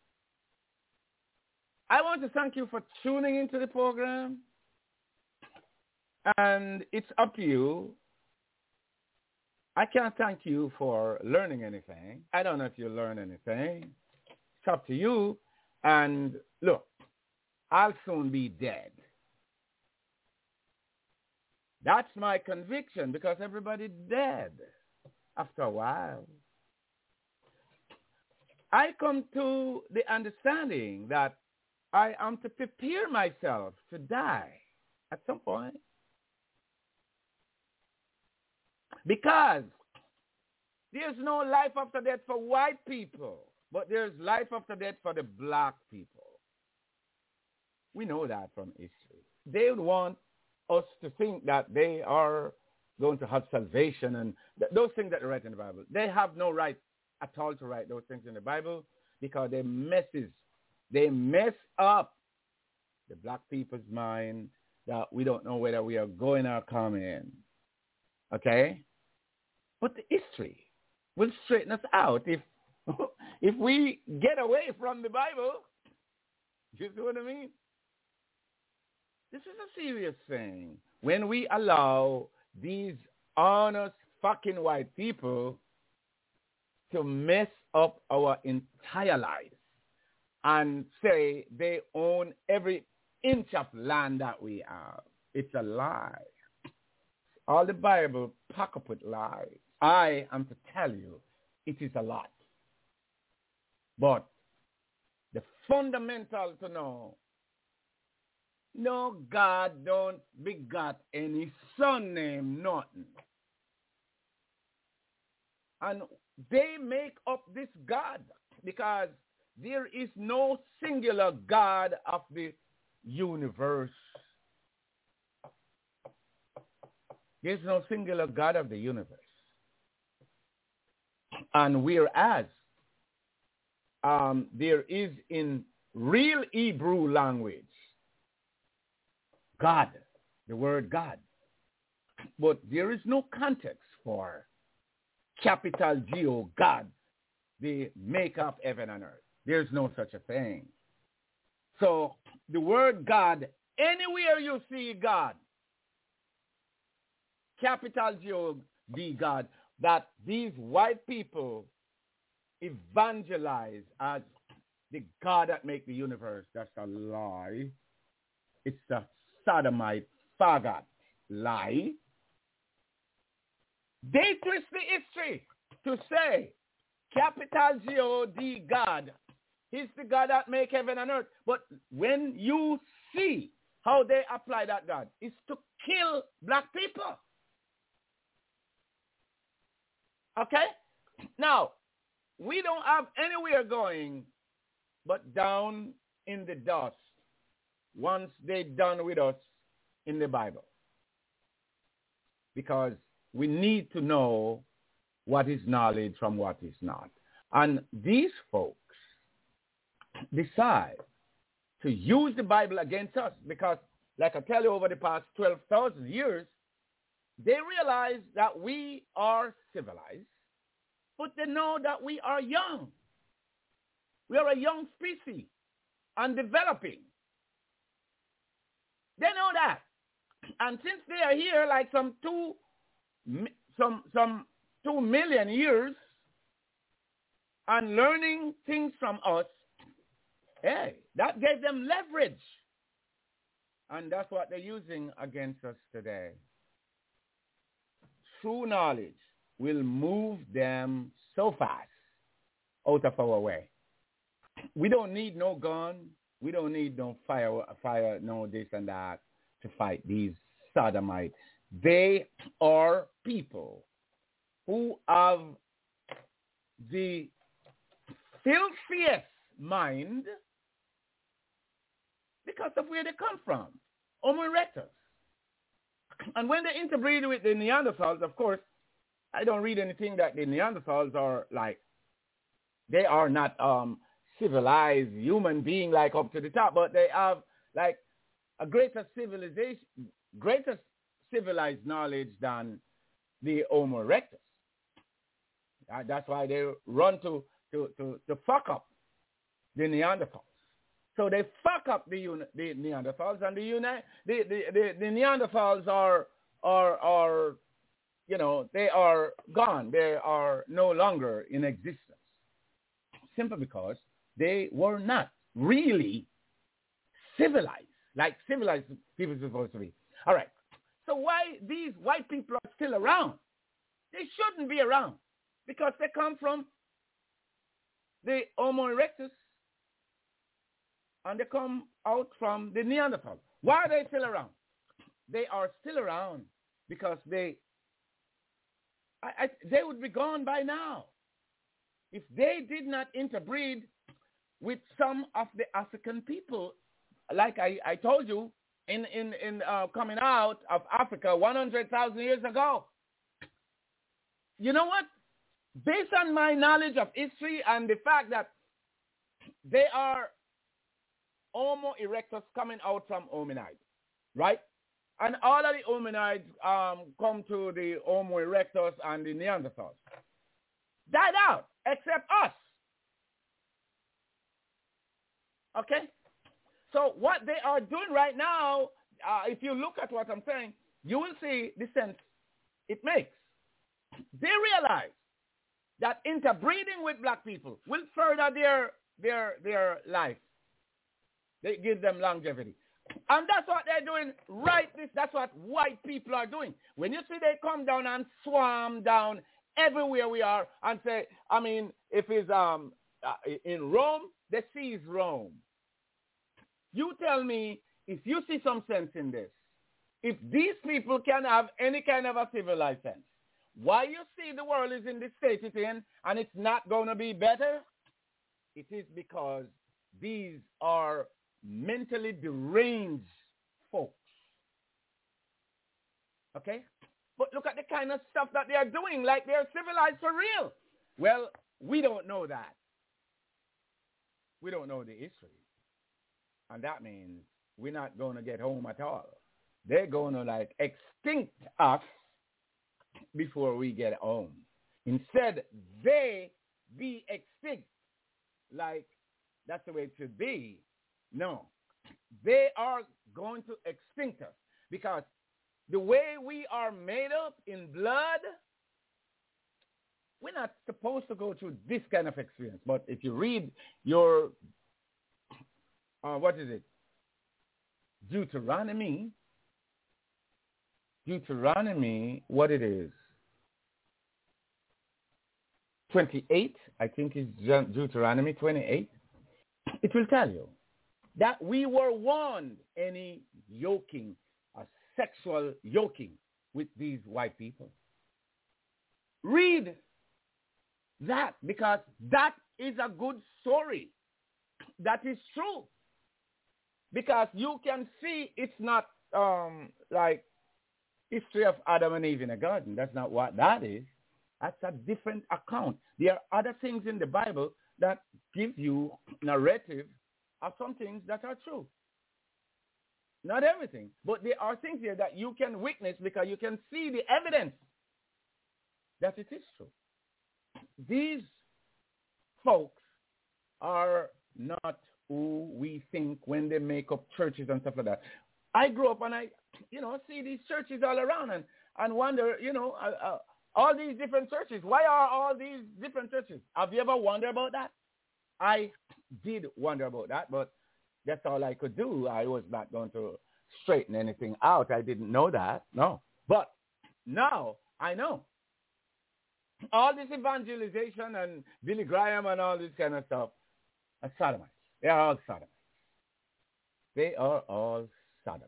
I want to thank you for tuning into the program. And it's up to you. I can't thank you for learning anything. I don't know if you learn anything. It's up to you. And look, I'll soon be dead. That's my conviction because everybody's dead after a while. I come to the understanding that I am to prepare myself to die at some point. Because there's no life after death for white people, but there's life after death for the black people. We know that from history. They want us to think that they are going to have salvation and th- those things that are right in the Bible. They have no right at all to write those things in the Bible because they messes, they mess up the black people's mind that we don't know whether we are going or coming. Okay? But the history will straighten us out if if we get away from the Bible. You see what I mean? This is a serious thing. When we allow these honest fucking white people to mess up our entire lives and say they own every inch of land that we have. It's a lie. All the Bible packed up with lies. I am to tell you, it is a lot. But the fundamental to know, no, God don't begot any son named nothing. And they make up this God because there is no singular God of the universe. There's no singular God of the universe. And whereas um, there is in real Hebrew language, God, the word God, but there is no context for capital G O, God, the maker of heaven and earth. There's no such a thing. So the word God, anywhere you see God, capital G O D God, that these white people evangelize as the God that make the universe, that's a lie. It's a sodomite, faggot lie. They twist the history to say capital G O D God He's the God that make heaven and earth. But when you see how they apply that God, it's to kill black people. Okay? Now, we don't have anywhere going but down in the dust once they're done with us in the Bible. Because we need to know what is knowledge from what is not. And these folks decide to use the Bible against us because, like I tell you, over the past twelve thousand years, they realize that we are civilized, but they know that we are young. We are a young species and developing. They know that. And since they are here like some two, some, some two million years and learning things from us, hey, that gave them leverage. And that's what they're using against us today. True knowledge will move them so fast out of our way. We don't need no gun. We don't need no fire, fire, no this and that to fight these sodomites. They are people who have the filthiest mind because of where they come from, Homo erectus. And when they interbreed with the Neanderthals, of course, I don't read anything that the Neanderthals are like, they are not um, civilized human being like up to the top, but they have like a greater civilization, greater civilized knowledge than the Homo erectus. Uh, that's why they run to, to, to, to fuck up the Neanderthals. So they fuck up the, uni- the Neanderthals, and the, uni- the, the, the, the Neanderthals are, are, are, you know, they are gone. They are no longer in existence. Simply because they were not really civilized, like civilized people are supposed to be. All right. So why these white people are still around? They shouldn't be around because they come from the Homo erectus and they come out from the Neanderthal. Why are they still around? They are still around because they I, I, they would be gone by now if they did not interbreed with some of the African people, like I, I told you, in, in, in uh, coming out of Africa one hundred thousand years ago. You know what? Based on my knowledge of history and the fact that they are Homo erectus coming out from hominids, right? And all of the hominids um, come to the Homo erectus and the Neanderthals. Died out, except us. Okay? So what they are doing right now, uh, if you look at what I'm saying, you will see the sense it makes. They realize that interbreeding with black people will further their, their, their life. They give them longevity. And that's what they're doing right this. That's what white people are doing. When you see they come down and swarm down everywhere we are and say, I mean, if it's um, uh, in Rome, they seize Rome. You tell me if you see some sense in this. If these people can have any kind of a civilized sense, why you see the world is in the state it's in and it's not going to be better? It is because these are mentally deranged folks. Okay? But look at the kind of stuff that they are doing, like they're civilized for real. Well, we don't know that. We don't know the history. And that means we're not going to get home at all. They're going to like extinct us before we get home. Instead, they be extinct. Like, that's the way it should be. No. They are going to extinct us because the way we are made up in blood, we're not supposed to go through this kind of experience. But if you read your, uh, what is it? Deuteronomy. Deuteronomy, what it is? twenty-eight, I think it's Deuteronomy twenty-eight. It will tell you that we were warned any yoking, a sexual yoking with these white people. Read that, because that is a good story. That is true. Because you can see it's not um, like history of Adam and Eve in a garden. That's not what that is. That's a different account. There are other things in the Bible that give you narrative of some things that are true. Not everything, but there are things here that you can witness because you can see the evidence that it is true. These folks are not who we think when they make up churches and stuff like that. I grew up and I, you know, see these churches all around and, and wonder, you know, uh, uh, all these different churches. Why are all these different churches? Have you ever wondered about that? I did wonder about that, but that's all I could do. I was not going to straighten anything out. I didn't know that. No. But now I know. All this evangelization and Billy Graham and all this kind of stuff are sodomites. They are all sodomites. They are all sodomites.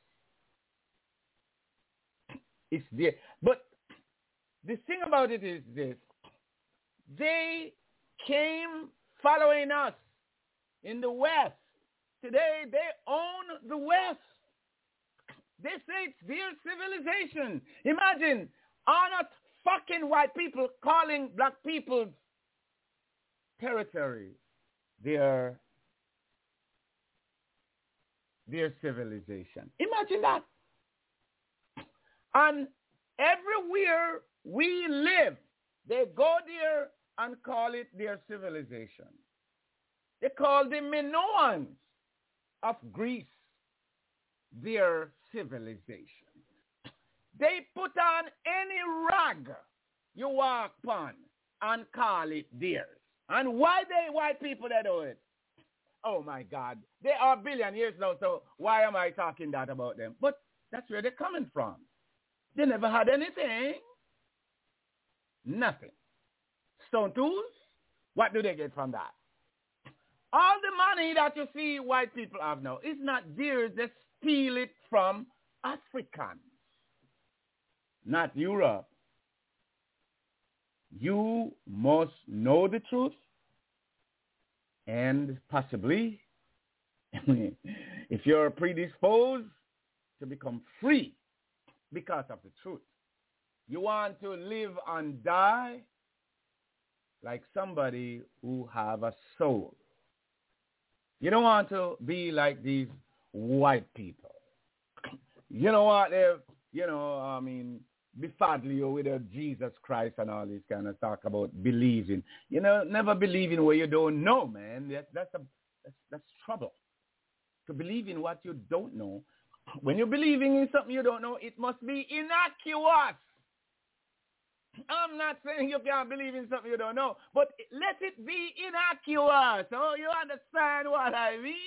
It's there. But the thing about it is this. They came following us in the West. Today, they own the West. They say it's their civilization. Imagine, are not fucking white people calling black people's territory their, their civilization. Imagine that. And everywhere we live, they go there and call it their civilization. They call the Minoans of Greece their civilization. They put on any rag you walk upon and call it theirs. And why they white people that do it? Oh my God. They are billion years now, so why am I talking that about them? But that's where they're coming from. They never had anything. Nothing. Stone tools? What do they get from that? All the money that you see white people have now is not theirs. They steal it from Africans, not Europe. You must know the truth and possibly, if you're predisposed, to become free because of the truth. You want to live and die like somebody who have a soul. You don't want to be like these white people. You know what? They're, you know, I mean, befuddle you with a Jesus Christ and all this kind of talk about believing. You know, never believing what you don't know, man. That, that's, a, that's, that's trouble. To believe in what you don't know. When you're believing in something you don't know, it must be innocuous. I'm not saying you can't believe in something you don't know, but let it be innocuous. Oh, you understand what I mean?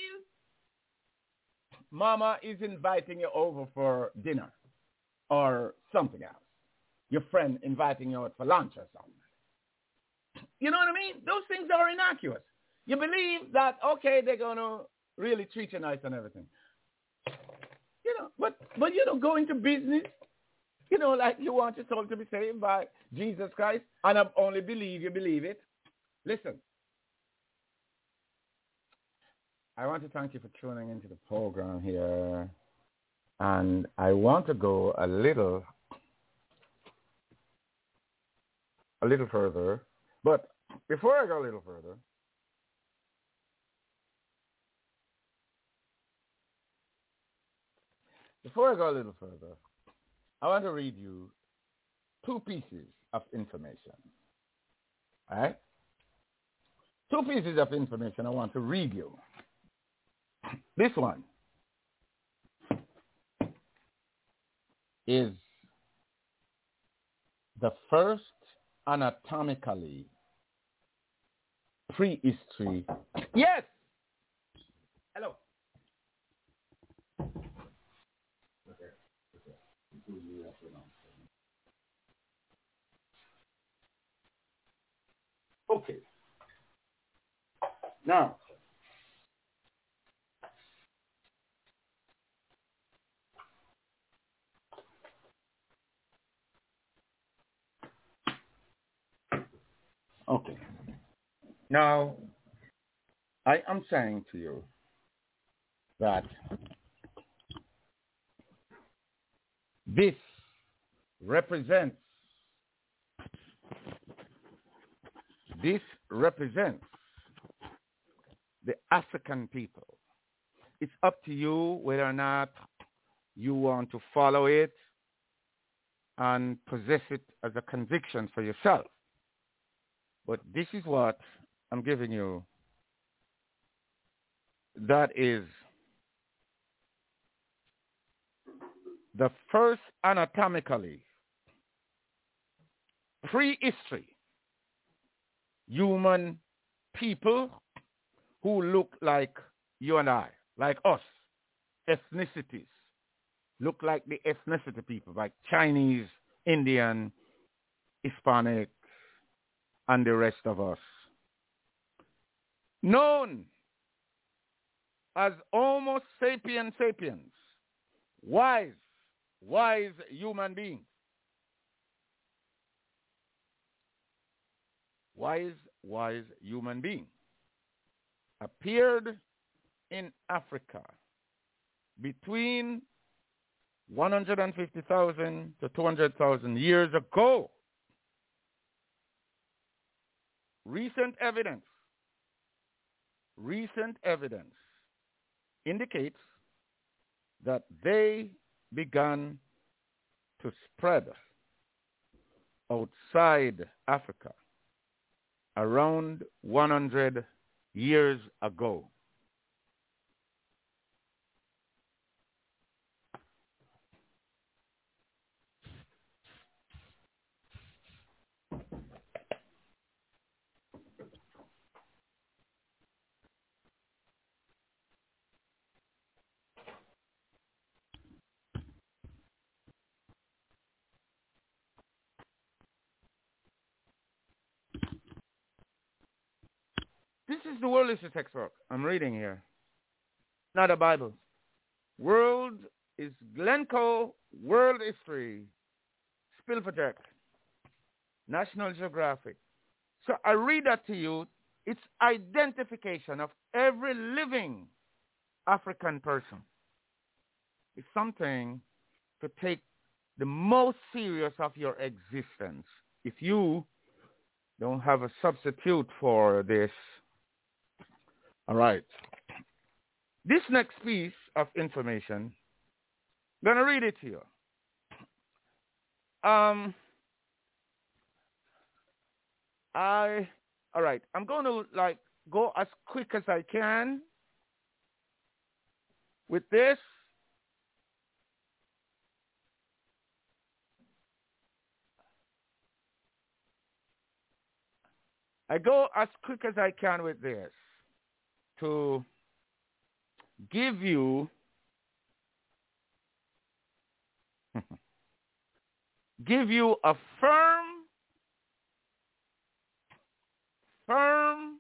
Mama is inviting you over for dinner or something else. Your friend inviting you out for lunch or something. You know what I mean? Those things are innocuous. You believe that, okay, they're going to really treat you nice and everything. You know, but, but you don't go into business. You know, like you want your soul to be saved by Jesus Christ, and I only believe you believe it. Listen, I want to thank you for tuning into the program here, and I want to go a little, a little further, but before I go a little further, before I go a little further, I want to read you two pieces of information. All right? Two pieces of information I want to read you. This one is the first anatomically prehistory. Yes! Hello. Okay. Now, Okay. Now, I am saying to you that this represents this represents the African people. It's up to you whether or not you want to follow it and possess it as a conviction for yourself. But this is what I'm giving you. That is the first anatomically prehistory human people who look like you and I, like us, ethnicities, look like the ethnicity people, like Chinese, Indian, Hispanic, and the rest of us. Known as Homo sapiens sapiens, wise, wise human beings. Wise, wise human being appeared in Africa between one hundred fifty thousand to two hundred thousand years ago. Recent evidence, recent evidence indicates that they began to spread outside Africa around one hundred years ago. This is the World History textbook I'm reading here, not a Bible. World is Glencoe World History, Spilverjack, National Geographic. So I read that to you. It's identification of every living African person. It's something to take the most serious of your existence. If you don't have a substitute for this. All right. This next piece of information, I'm going to read it to you. Um, I, all right, I'm going to like go as quick as I can with this. I go as quick as I can with this to give you give you a firm firm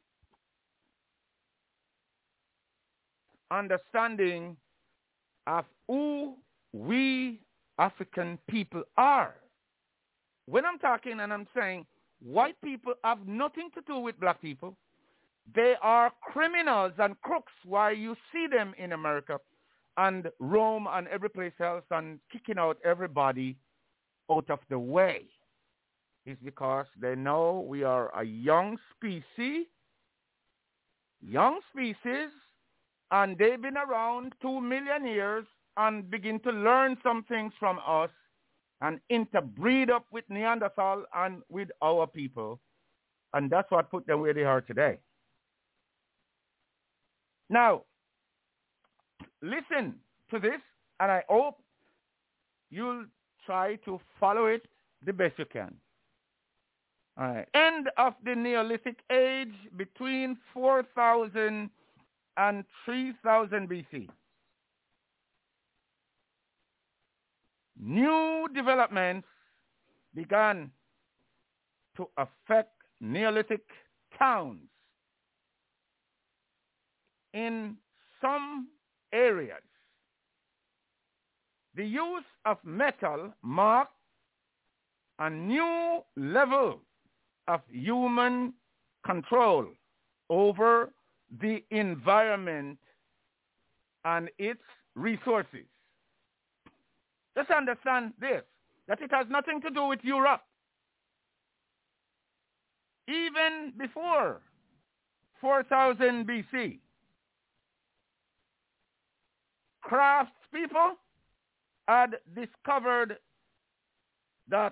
understanding of who we African people are. When I'm talking and I'm saying white people have nothing to do with black people, they are criminals and crooks while you see them in America and Rome and every place else and kicking out everybody out of the way. It's because they know we are a young species, young species, and they've been around two million years and begin to learn some things from us and interbreed up with Neanderthal and with our people. And that's what put them where they are today. Now, listen to this, and I hope you'll try to follow it the best you can. All right. End of the Neolithic age between four thousand and three thousand B C. New developments began to affect Neolithic towns. In some areas, the use of metal marked a new level of human control over the environment and its resources. Just understand this, that it has nothing to do with Europe. Even before four thousand B C, craftspeople had discovered that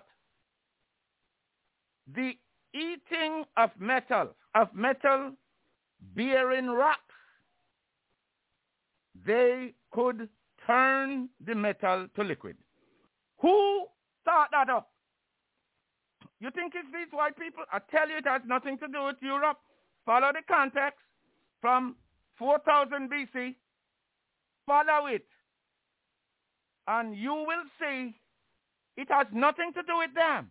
the eating of metal, of metal bearing rocks, they could turn the metal to liquid. Who thought that up? You think it's these white people? I tell you, it has nothing to do with Europe. Follow the context from four thousand B C. Follow it. And you will see it has nothing to do with them.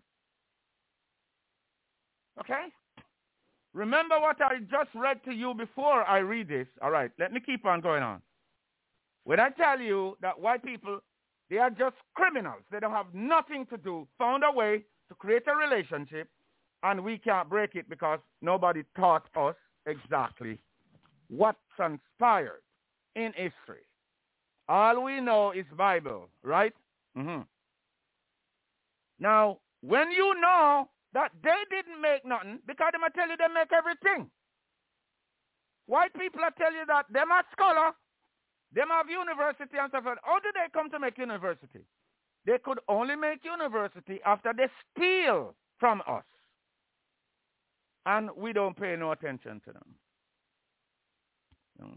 Okay? Remember what I just read to you before I read this. All right, let me keep on going on. When I tell you that white people, they are just criminals. They don't have nothing to do. Found a way to create a relationship, and we can't break it because nobody taught us exactly what transpired in history. All we know is Bible, right? Mm-hmm. Now, when you know that they didn't make nothing, because they might tell you they make everything. White people will tell you that them are scholar, them have university and stuff like that. How did they come to make university? They could only make university after they steal from us. And we don't pay no attention to them. No.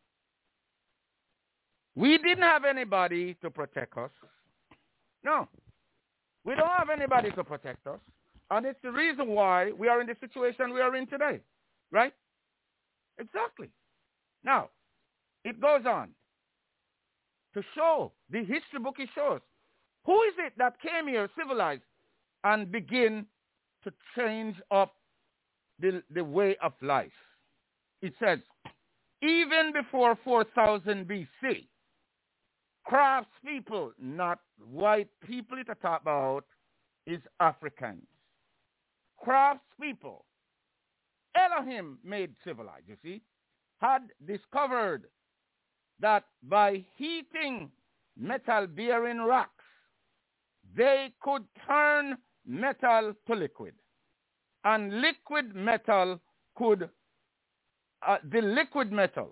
We didn't have anybody to protect us. No. We don't have anybody to protect us. And it's the reason why we are in the situation we are in today. Right? Exactly. Now, it goes on to show, the history book it shows, who is it that came here civilized and begin to change up the, the way of life? It says, even before four thousand B C, craftspeople, not white people it talk about, is Africans. Craftspeople, Elohim made civilized, you see, had discovered that by heating metal-bearing rocks, they could turn metal to liquid. And liquid metal could, uh, the liquid metal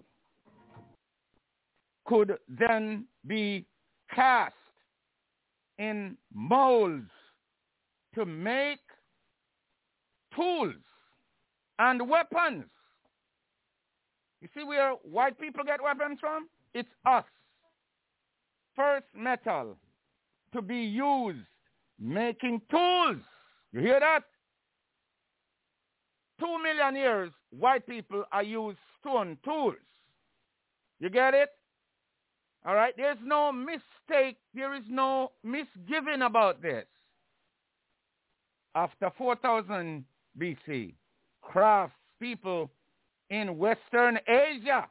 could then be cast in molds to make tools and weapons. You see where white people get weapons from? It's us. First metal to be used making tools. You hear that? Two million years, white people are used stone tools. You get it? All right? There's no mistake. There is no misgiving about this. After four thousand B C, crafts people in Western Asia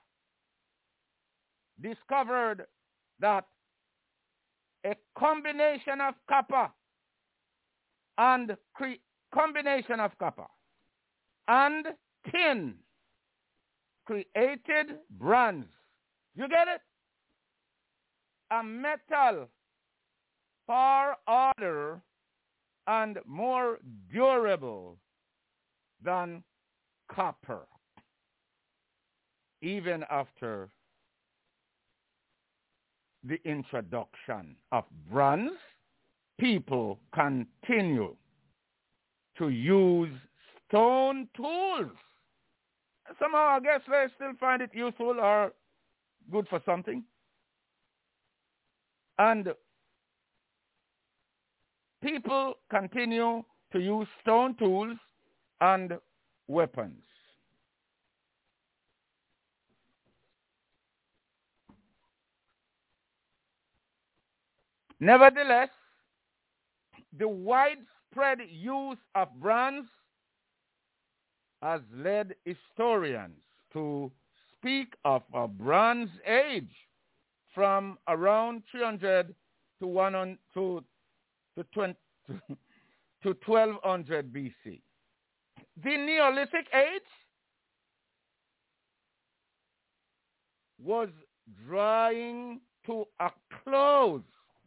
discovered that a combination of copper and cre- combination of copper and tin created bronze. You get it? A metal far harder and more durable than copper. Even after the introduction of bronze, people continue to use stone tools. Somehow, I guess they still find it useful or good for something. And people continue to use stone tools and weapons. Nevertheless, the widespread use of bronze has led historians to speak of a Bronze Age from around three hundred to one hundred to to, twenty, to twelve hundred B C. The Neolithic Age was drawing to a close.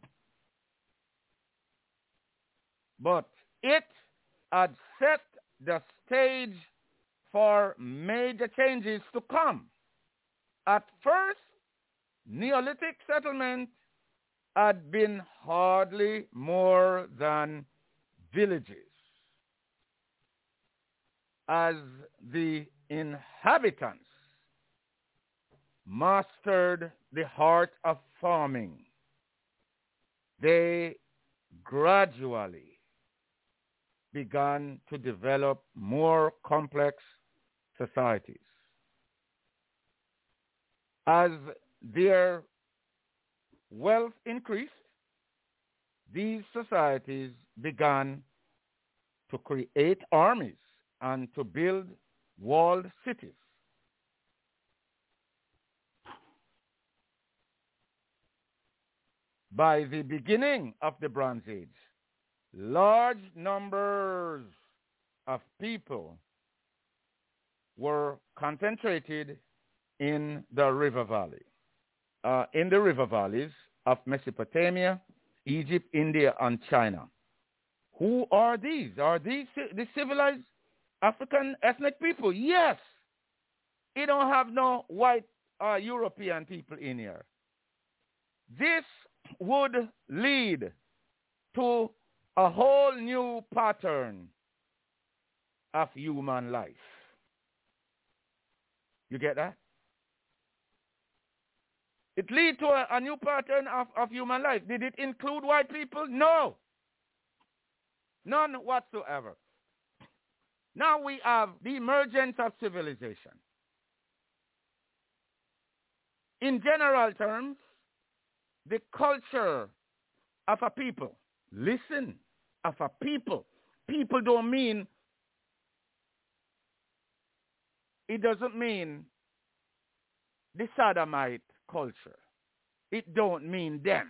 But it had set the stage for major changes to come. At first, Neolithic settlement had been hardly more than villages, as the inhabitants mastered the art of farming. They gradually began to develop more complex societies. As their wealth increased, these societies began to create armies and to build walled cities. By the beginning of the Bronze Age, large numbers of people were concentrated in the river valley, uh, in the river valleys of Mesopotamia, Egypt, India, and China. Who are these? Are these the civilized African ethnic people? Yes. You don't have no white uh, European people in here. This would lead to a whole new pattern of human life. You get that? It leads to a, a new pattern of, of human life. Did it include white people? No. None whatsoever. Now we have the emergence of civilization. In general terms, the culture of a people, listen, of a people. People don't mean, it doesn't mean the sodomite culture. It don't mean them.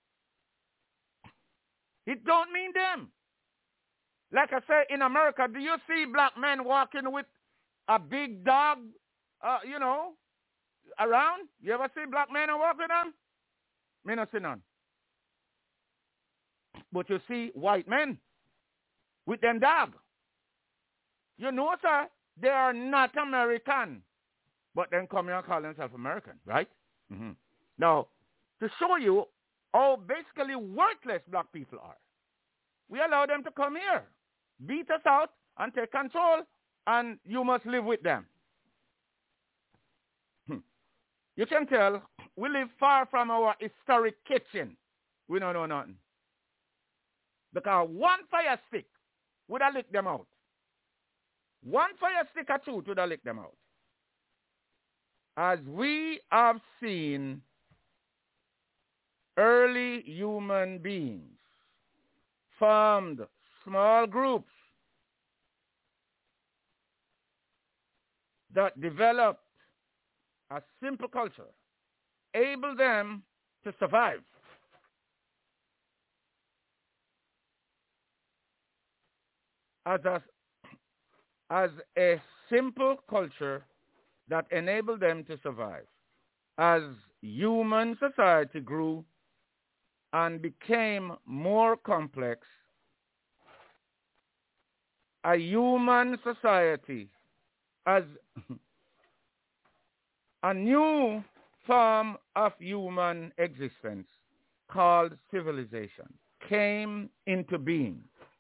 It don't mean them. Like I say, in America, do you see black men walking with a big dog, uh, you know, around? You ever see black men walking with them? Me not see none. But you see white men with them dog. You know, sir, they are not American. But then come here and call themselves American, right? Mm-hmm. Now, to show you how basically worthless black people are, we allow them to come here, beat us out, and take control, and you must live with them. You can tell we live far from our historic kitchen. We don't know nothing. Because one fire stick would have licked them out. One fire stick or two would have licked them out. As we have seen early human beings formed small groups that developed a simple culture, able them to survive. As a, as a simple culture that enabled them to survive. As human society grew and became more complex, a human society as a new form of human existence called civilization came into being.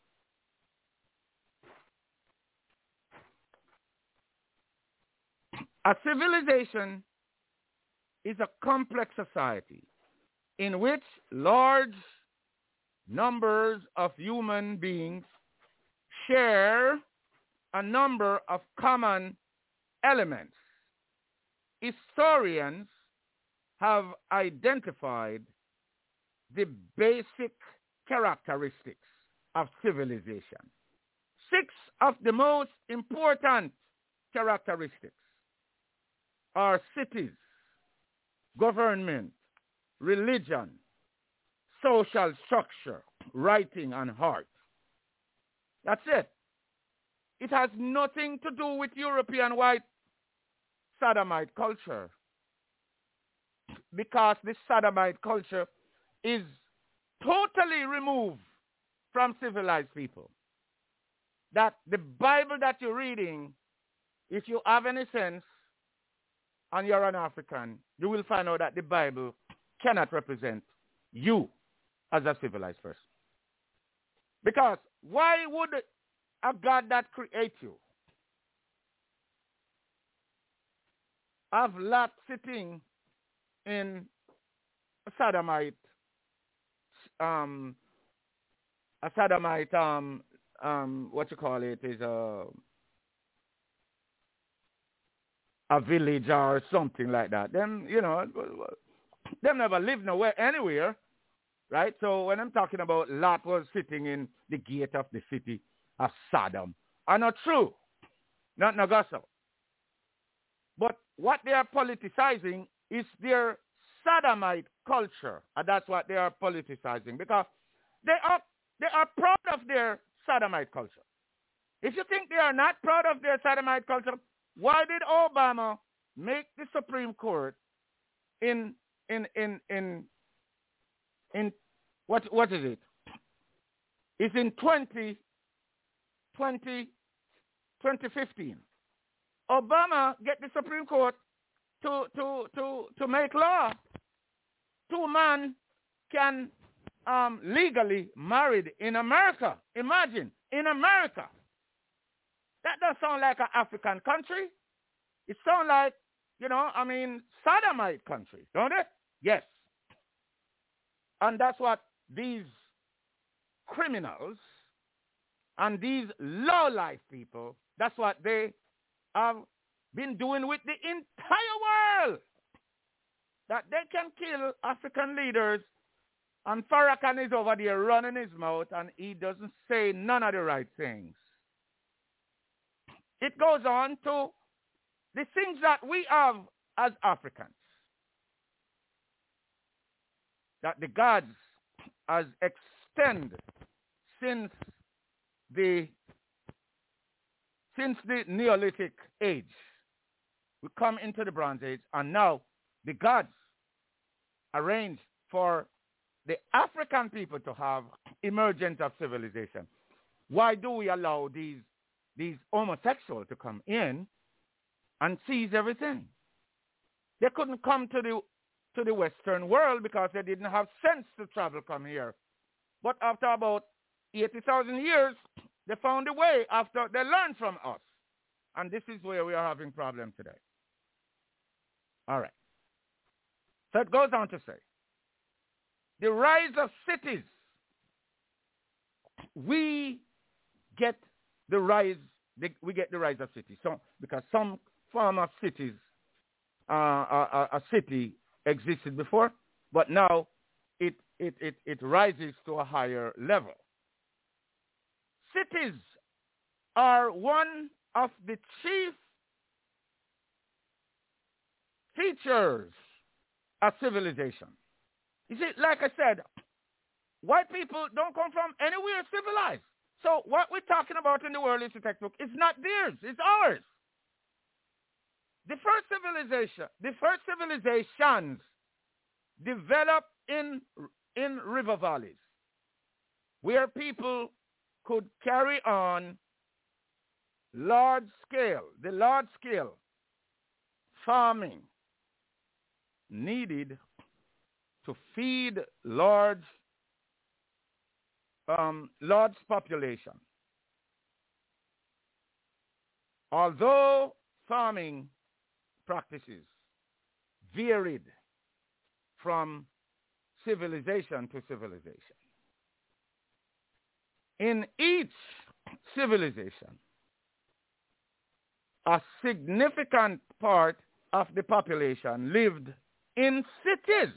A civilization is a complex society in which large numbers of human beings share a number of common elements. Historians have identified the basic characteristics of civilization. Six of the most important characteristics are cities, government, religion, social structure, writing, and art. That's it. It has nothing to do with European white sodomite culture. because the sodomite culture is totally removed from civilized people. That the Bible that you're reading, if you have any sense and you're an African, you will find out that the Bible cannot represent you as a civilized person. Because why would a God that creates you have Lot sitting in a sodomite, um, a sodomite, um, um, what you call it, is a, a village or something like that. Them, you know, them never lived nowhere, anywhere, right? So when I'm talking about Lot was sitting in the gate of the city of Sodom, are not true, not Nagaso. But what they are politicizing is their sodomite culture, and that's what they are politicizing, because they are they are proud of their sodomite culture. If you think they are not proud of their sodomite culture, why did Obama make the Supreme Court in in in in in what what is it? It's in twenty fifteen. Obama get the Supreme Court to to to to make law. Two men can um, legally married in America. Imagine, in America. That does sound like an African country. It sounds like, you know, I mean, sodomite country, don't it? Yes. And that's what these criminals and these low-life people, that's what they have been doing with the entire world. That they can kill African leaders, and Farrakhan is over there running his mouth, and he doesn't say none of the right things. It goes on to the things that we have as Africans, that the gods has extended since the since the Neolithic age. We come into the Bronze Age, and now the gods arranged for the African people to have emergence of civilization. Why do we allow these these homosexuals to come in and seize everything? They couldn't come to the to the Western world because they didn't have sense to travel come here. But after about eighty thousand years, they found a way after they learned from us. And this is where we are having problems today. All right. So it goes on to say, the rise of cities, we get the rise, we get the rise of cities. So, because some form of cities, uh, a, a city existed before, but now it, it, it, it rises to a higher level. Cities are one of the chief features of civilization. You see, like I said, white people don't come from anywhere civilized. So what we're talking about in the world is the textbook. It's not theirs, it's ours. The first civilization, the first civilizations developed in, in river valleys, where people could carry on large scale, the large scale farming needed to feed large, um, large population. Although farming practices varied from civilization to civilization, in each civilization, a significant part of the population lived in cities.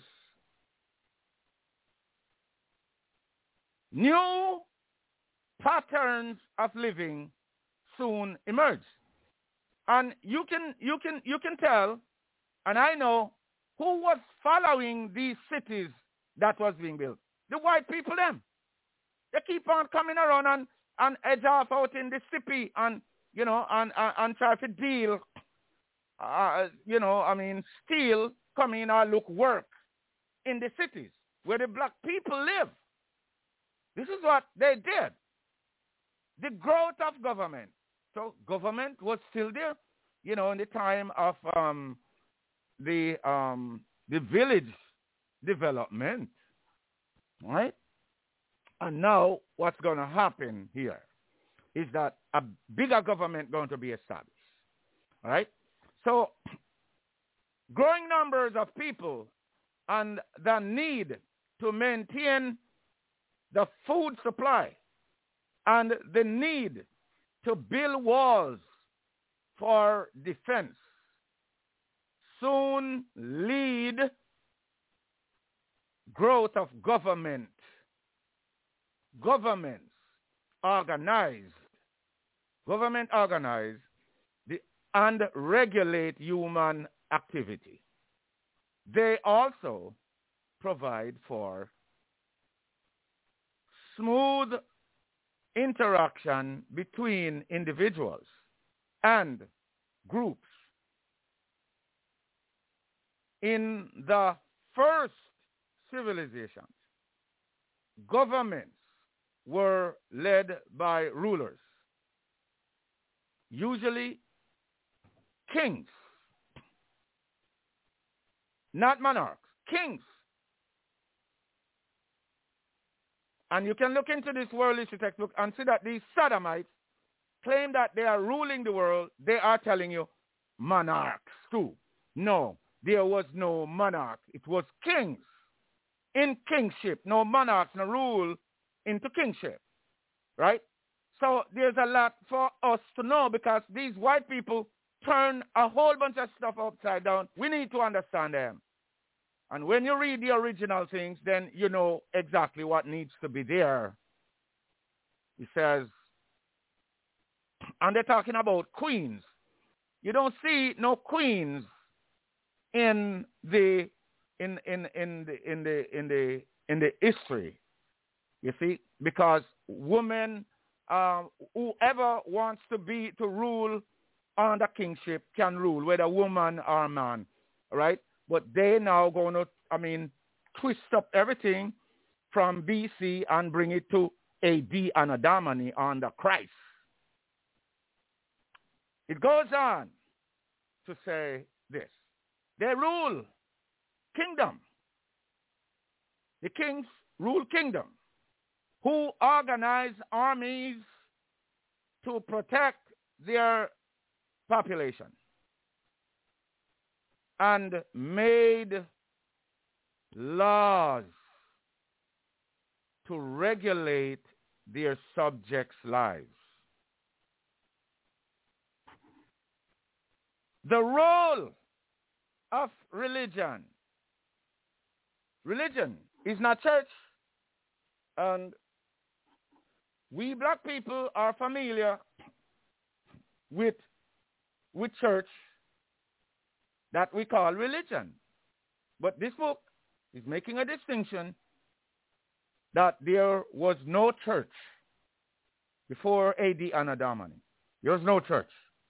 New patterns of living soon emerged. And you can you can you can tell, and I know who was following these cities that was being built. The white people them. They keep on coming around and, and edge off out in the city and you know and, and, and try to deal uh, you know, I mean steal come in or look work in the cities where the black people live. This is what they did. The growth of government. So government was still there, you know, in the time of um, the um, the village development, right? And now what's going to happen here is that a bigger government going to be established, all right? So growing numbers of people and the need to maintain the food supply and the need to build walls for defense soon lead growth of government. Governments organized, government organized the, and regulate human activity. They also provide for smooth interaction between individuals and groups. In the first civilizations, governments were led by rulers, usually kings, not monarchs, kings. And you can look into this world history textbook and see that these sodomites claim that they are ruling the world. They are telling you monarchs too. No, there was no monarch. It was kings in kingship. No monarchs, no rule into kingship, right? So there's a lot for us to know because these white people turn a whole bunch of stuff upside down. We need to understand them. And when you read the original things, then you know exactly what needs to be there. He says, and they're talking about queens. You don't see no queens in the in in in the in the in the in the history. You see, because women, um, whoever wants to be to rule under kingship can rule, whether woman or man, right? But they now going to, I mean, twist up everything from B C and bring it to A D and a Domini under Christ. It goes on to say this. They rule kingdom. The kings rule kingdom, who organize armies to protect their population and made laws to regulate their subjects' lives. The role of religion. Religion is not church. And we black people are familiar with, with church that we call religion. But this book is making a distinction that there was no church before A D Anno Domini. There was no church.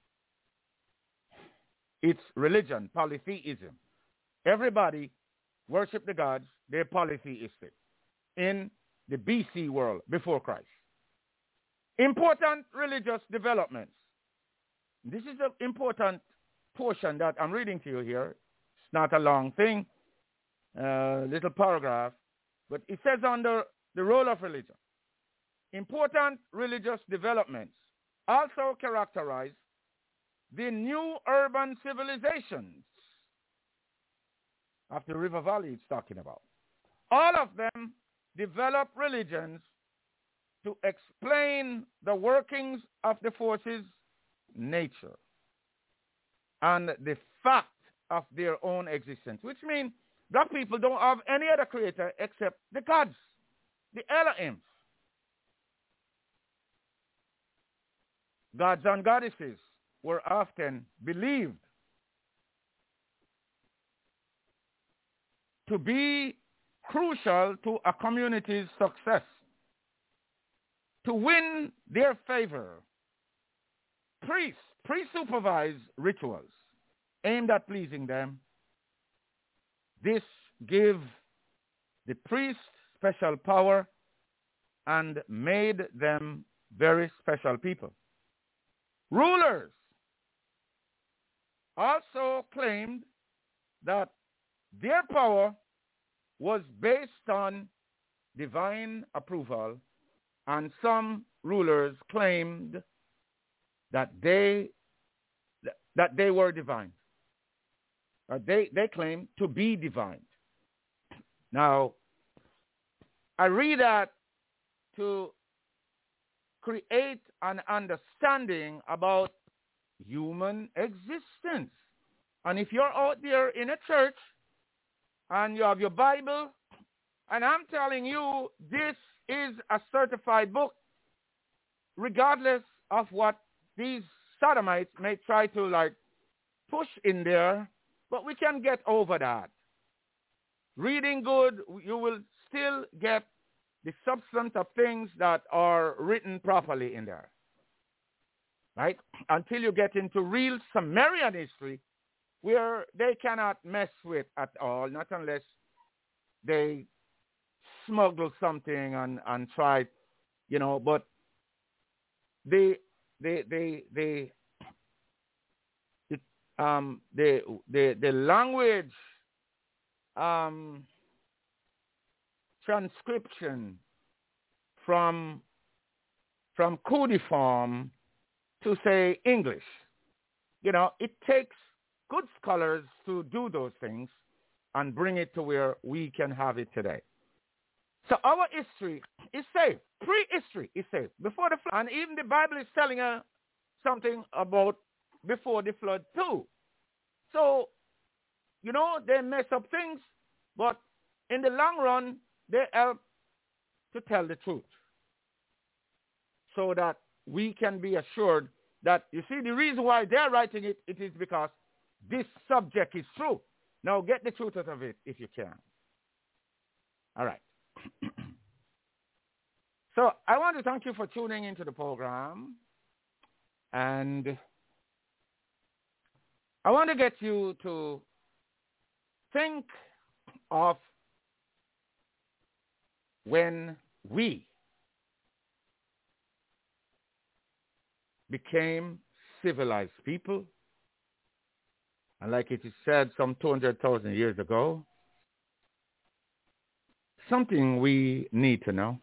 It's religion, polytheism. Everybody worship the gods, they're polytheistic in the B C world before Christ. Important religious developments. This is an important portion that I'm reading to you here. It's not a long thing, uh, little paragraph, but it says under the role of religion. Important religious developments also characterize the new urban civilizations of the River Valley it's talking about. All of them develop religions to explain the workings of the forces, nature, and the fact of their own existence, which means black people don't have any other creator except the gods, the Elohims. Gods and goddesses were often believed to be crucial to a community's success. To win their favor, priests pre-supervise rituals aimed at pleasing them This gave the priests special power and made them very special people. Rulers also claimed that their power was based on divine approval, and some rulers claimed that they that they were divine. Uh, they they claimed to be divine. Now, I read that to create an understanding about human existence. And if you're out there in a church and you have your Bible, and I'm telling you this is a certified book, regardless of what these sodomites may try to like push in there, but we can get over that. Reading good, you will still get the substance of things that are written properly in there. Right? Until you get into real Sumerian history, where they cannot mess with at all, not unless they smuggle something and, and try, you know, but the the the the the um the the, the language um transcription from from cuneiform to say English, you know, it takes good scholars to do those things and bring it to where we can have it today. So our history is safe. Pre-history is safe. Before the flood. And even the Bible is telling us something about before the flood too. So, you know, they mess up things, but in the long run, they help to tell the truth. So that we can be assured that, you see, the reason why they're writing it, it is because this subject is true. Now get the truth out of it if you can. All right. So I want to thank you for tuning into the program. And I want to get you to think of when we became civilized people. And like it is said some two hundred thousand years ago, something we need to know.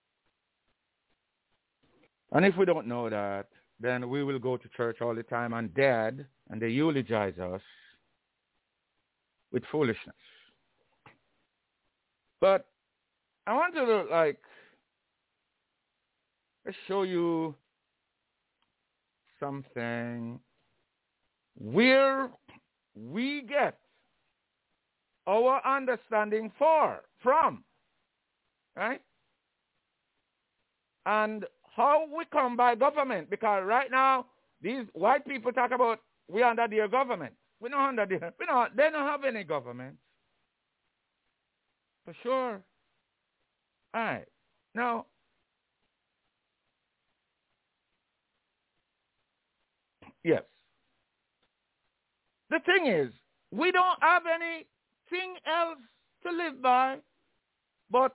And if we don't know that, then we will go to church all the time and dad, and they eulogize us with foolishness. But I want to, like, show you something where we get our understanding for, from, right? And how we come by government, because right now these white people talk about we under their government. We not under their, we not, they don't have any government. For sure. All right. Now, yes. The thing is, we don't have anything else to live by but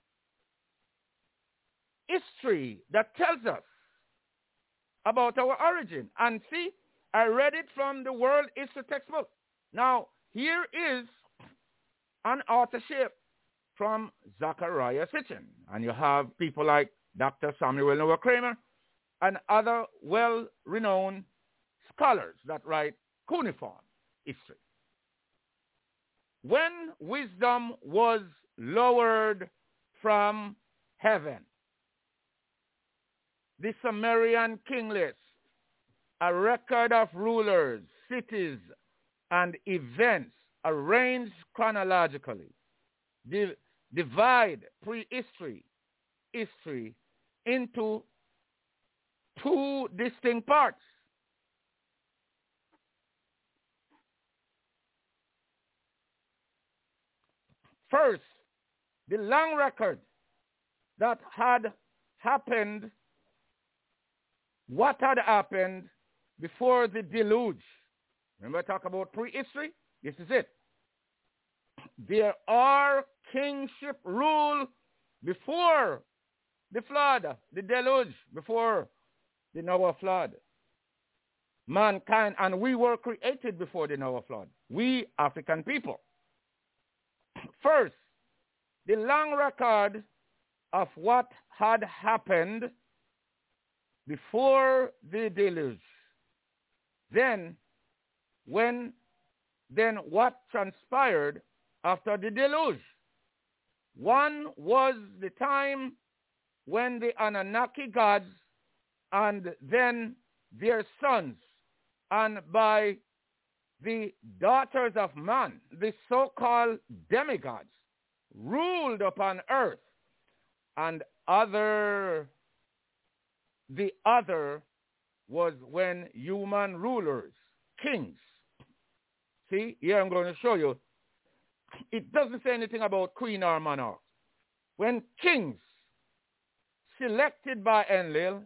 history that tells us about our origin. And see, I read it from the World History Textbook. Now, here is an authorship from Zachariah Sitchin. And you have people like Doctor Samuel Noah Kramer and other well-renowned scholars that write cuneiform history. When wisdom was lowered from heaven, the Sumerian king list, a record of rulers, cities, and events arranged chronologically, div- divide prehistory, history into two distinct parts. First, the long record that had happened, what had happened before the deluge. Remember I talk about prehistory? This is it. there are kingship rule before the flood, the deluge, before the Noah flood. Mankind, and we were created before the Noah flood. We African people. First, the long record of what had happened before the deluge. Then, when, then what transpired after the deluge. One was the time when the Anunnaki gods and then their sons, and by the daughters of man, the so-called demigods, ruled upon earth, and other, the other was when human rulers, kings. See, here I'm going to show you. It doesn't say anything about queen or monarch. When kings selected by Enlil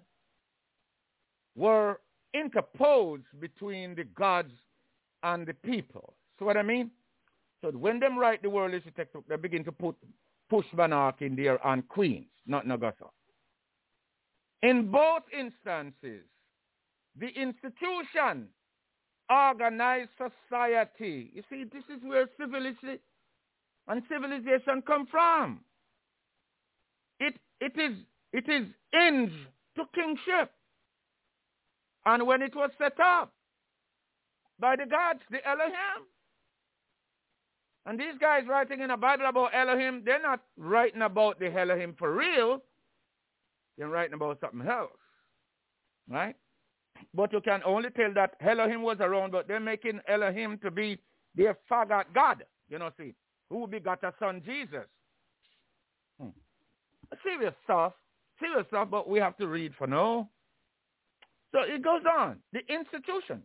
were interposed between the gods and the people. So what I mean? So when them write the world history textbook, they begin to put push monarch in there and queens, not Nagasa. In both instances, the institution, organized society. You see, this is where civilization and civilization come from. It it is it is hinged to kingship. And when it was set up by the gods, the Elohim. And these guys writing in the Bible about Elohim, they're not writing about the Elohim for real. They're writing about something else. Right? But you can only tell that Elohim was around, but they're making Elohim to be their father God. You know, see, who begot a son, Jesus. Hmm. Serious stuff. Serious stuff, but we have to read for now. So it goes on. The institutions.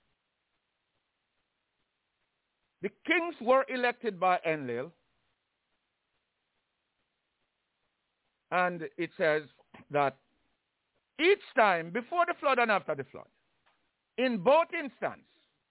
The kings were elected by Enlil. And it says that each time, before the flood and after the flood, in both instances,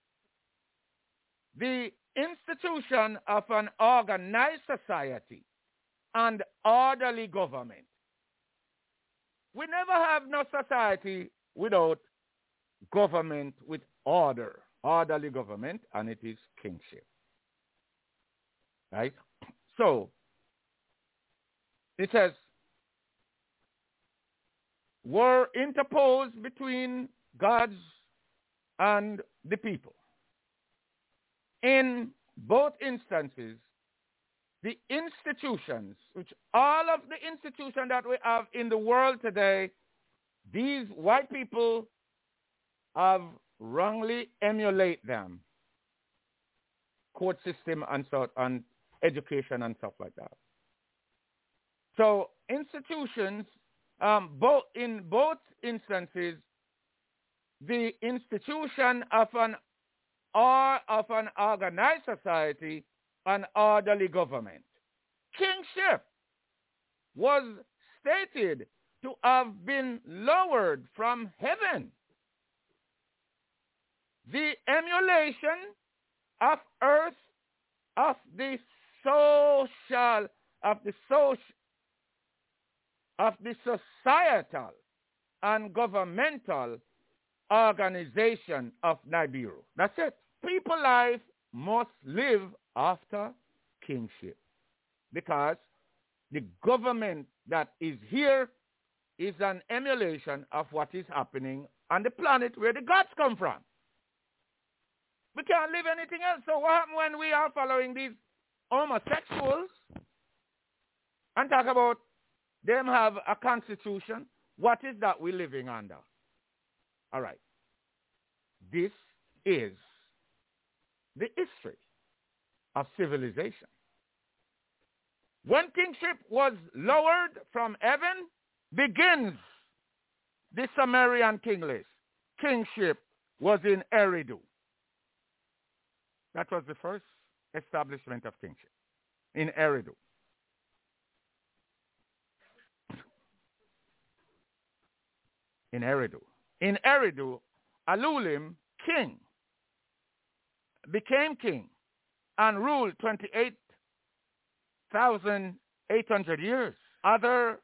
the institution of an organized society and orderly government. We never have no society without government with order, orderly government, and it is kingship. Right? So, it says, were interposed between gods and the people. In both instances, the institutions, which all of the institutions that we have in the world today, these white people have wrongly emulate them. Court system and so and education and stuff like that. So institutions, um, both in both instances, the institution of an or of an organized society, an orderly government. Kingship was stated to have been lowered from heaven. The emulation of earth, of the social, of the social, of the societal and governmental organization of Nibiru. That's it. People life must live after kingship, because the government that is here is an emulation of what is happening on the planet where the gods come from. We can't live anything else. So what happens when we are following these homosexuals and talk about them have a constitution? What is that we're living under? All right. This is the history of civilization. When kingship was lowered from heaven, begins the Sumerian king list. Kingship was in Eridu. That was the first establishment of kingship, in Eridu. In Eridu. In Eridu, Alulim, king, became king and ruled twenty-eight thousand eight hundred years. Other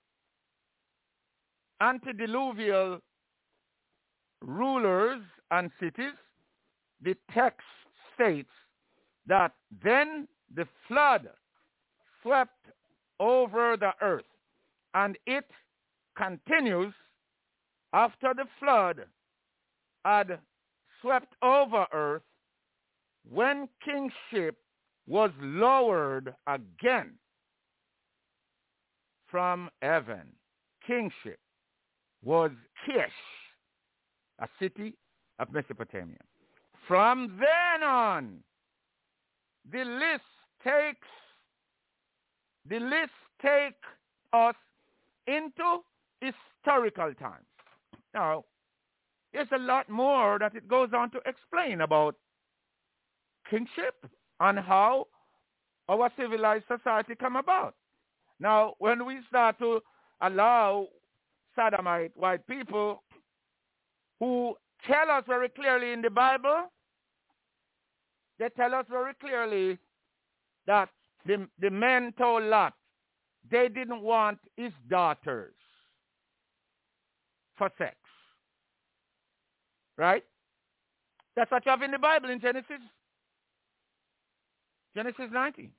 antediluvial rulers and cities, the text states that then the flood swept over the earth, and it continues after the flood had swept over earth when kingship was lowered again from heaven. Kingship was Kish, a city of Mesopotamia. From then on, the list takes the list take us into historical times. Now, there's a lot more that it goes on to explain about kingship and how our civilized society come about. Now, when we start to allow sodomite white people who tell us very clearly in the Bible, they tell us very clearly that the, the men told Lot they didn't want his daughters for sex. Right? That's what you have in the Bible in Genesis. Genesis nineteen.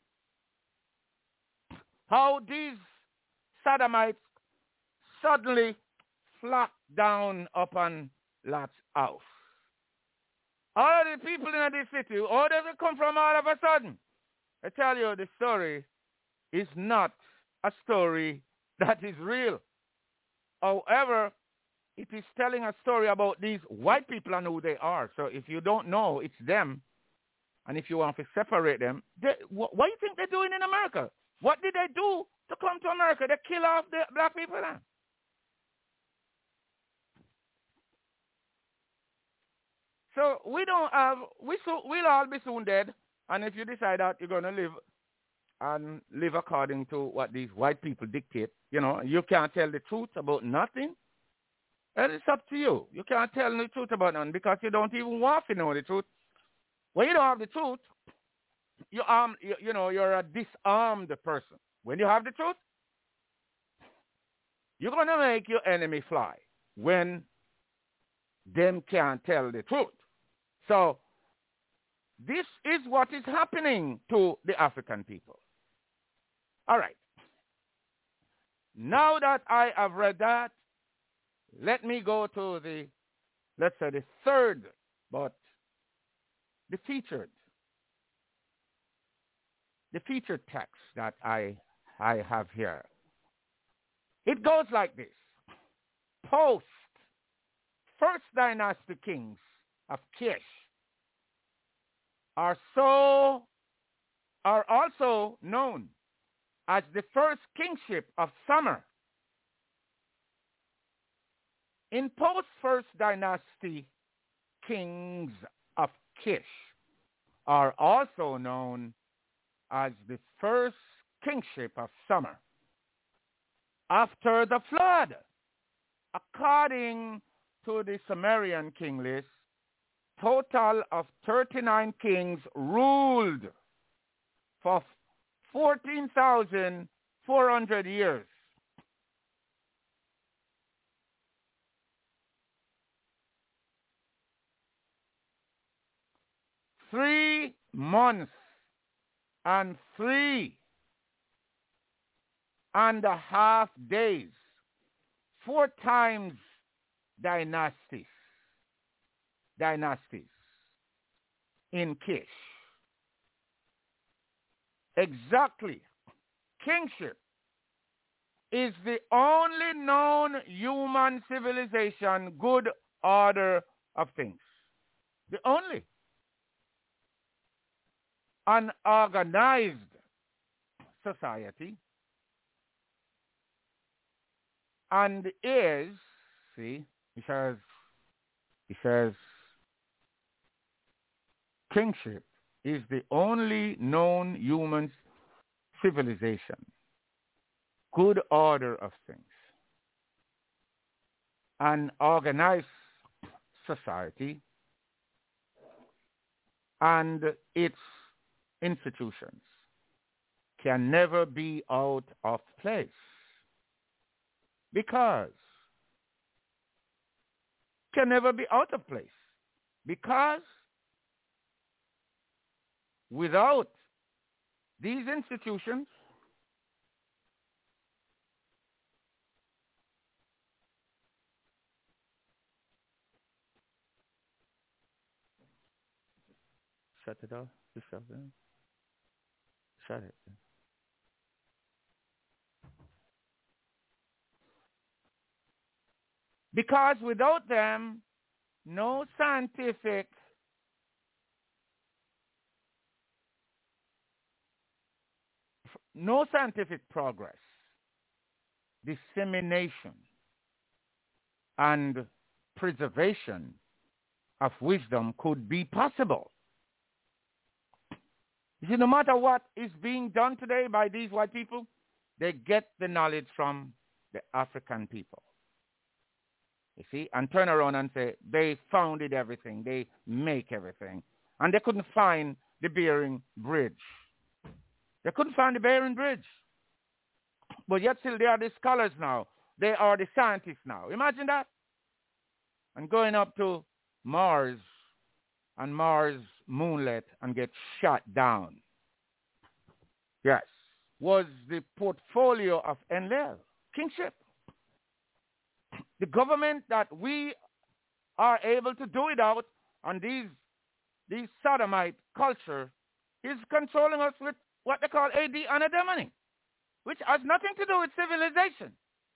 How these sodomites suddenly flocked down upon Lot's house. All of the people in this city, all does it come from all of a sudden? I tell you, the story is not a story that is real. However, it is telling a story about these white people and who they are. So if you don't know, it's them. And if you want to separate them, they, what, what do you think they're doing in America? What did they do to come to America? They kill off the black people now. So we don't have, we so, we'll all be soon dead. And if you decide that you're going to live and live according to what these white people dictate, you know, you can't tell the truth about nothing. And it's up to you. You can't tell the truth about nothing because you don't even want to know the truth. When you don't have the truth, you, arm, you, you know, you're a disarmed person. When you have the truth, you're going to make your enemy fly when them can't tell the truth. So this is what is happening to the African people. All right. Now that I have read that, let me go to the, let's say, the third, but the featured, the featured text that I, I have here. It goes like this. Post First Dynasty kings of Kish are so are also known as the first kingship of Sumer. In post First Dynasty kings of Kish are also known as the first kingship of Sumer. After the flood, according to the Sumerian king list, total of thirty-nine kings ruled for fourteen thousand four hundred years. Three months and three and a half days, four times dynasties, dynasties in Kish. Exactly. Kingship is the only known human civilization, good order of things. The only. An organized society and is, see, it says, it says, kingship is the only known human civilization, good order of things, an organized society and its institutions, can never be out of place. Because can never be out of place. Because without these institutions, shut it off. Just shut it. Shut it. Because without them, no scientific no scientific progress, dissemination, and preservation of wisdom could be possible. You see, no matter what is being done today by these white people, they get the knowledge from the African people. You see, and turn around and say, they founded everything, they make everything. And they couldn't find the Bering Bridge. They couldn't find the Bering Bridge. But yet still they are the scholars now. They are the scientists now. Imagine that. And going up to Mars and Mars moonlet and get shot down. Yes. Was the portfolio of Enlil, kingship. The government that we are able to do without, and these, these sodomite culture is controlling us with what they call A D anademony, which has nothing to do with civilization.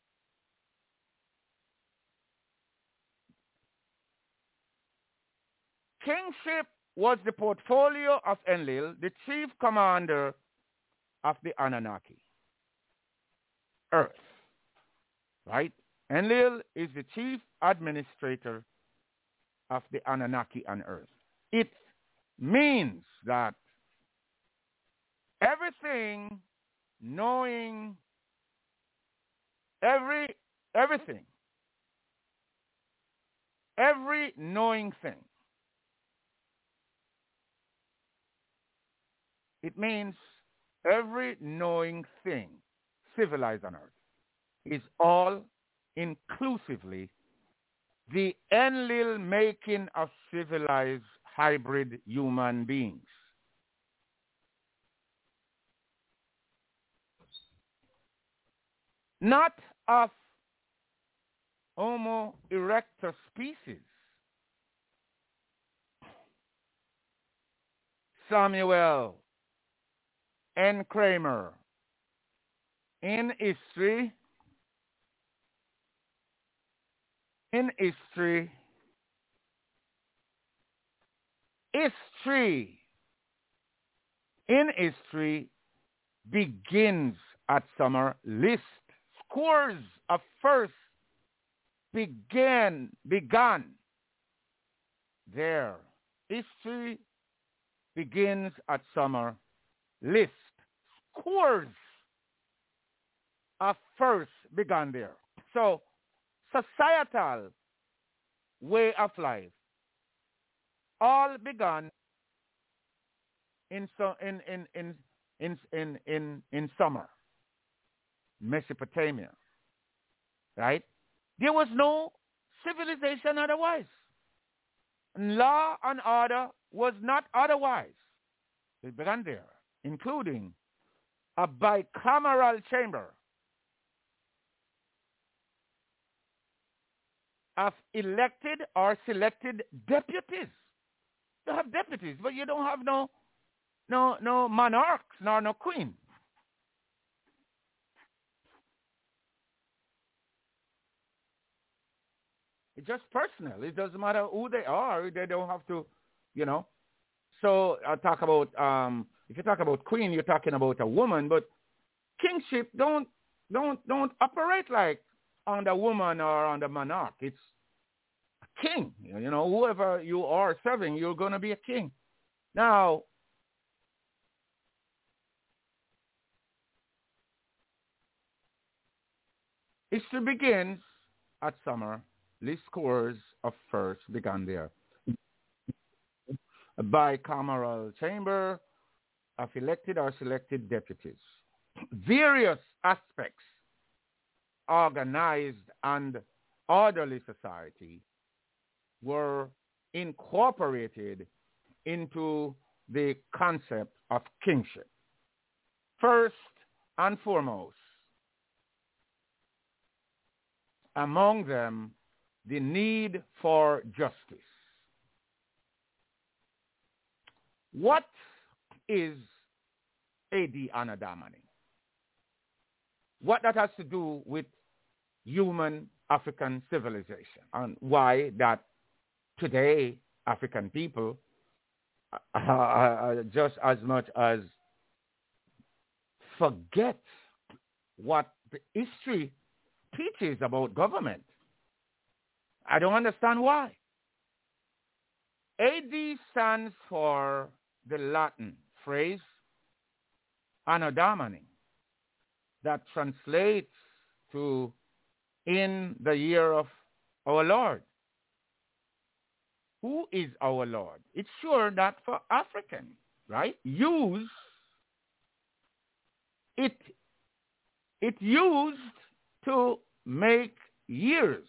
Kingship was the portfolio of Enlil, the chief commander of the Anunnaki, Earth, right? Enlil is the chief administrator of the Anunnaki on Earth. It means that everything, knowing every everything, every knowing thing, it means every knowing thing civilized on Earth is all inclusively the Enlil making of civilized hybrid human beings. Not of Homo erectus species. Samuel N. Kramer, in history, in history, history, in history begins at summer list. Scores of first began, began there. History begins at summer list. Scores of first began there. So, societal way of life all began in so in in in in in in, in summer. Mesopotamia, right? There was no civilization otherwise. Law and order was not otherwise. It began there, including a bicameral chamber of elected or selected deputies. You have deputies, but you don't have no no no monarchs nor no queen. It's just personal. It doesn't matter who they are. They don't have to, you know. So I talk about, um, if you talk about queen, you're talking about a woman, but kingship don't don't don't operate like on the woman or on the monarch. It's a king. You know, whoever you are serving, you're going to be a king. Now, history begins at summer. List scores of first began there. A bicameral chamber of elected or selected deputies. Various aspects, organized and orderly society, were incorporated into the concept of kingship. First and foremost, among them, the need for justice. What is A D Anno Domini? What that has to do with human African civilization, and why that today African people uh, just as much as forget what the history teaches about government. I don't understand why. A D stands for the Latin phrase Anno Domini, that translates to in the year of our Lord. Who is our Lord? It's sure that for African, right? Use it it used to make years.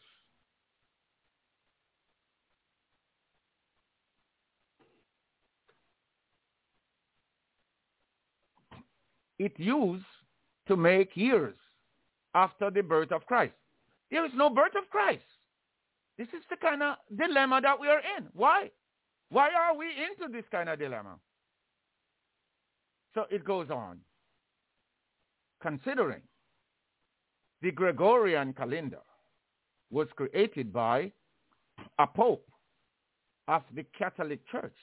It used to make years after the birth of Christ. There is no birth of Christ. This is the kind of dilemma that we are in. Why? Why are we into this kind of dilemma? So it goes on. Considering the Gregorian calendar was created by a pope of the Catholic Church,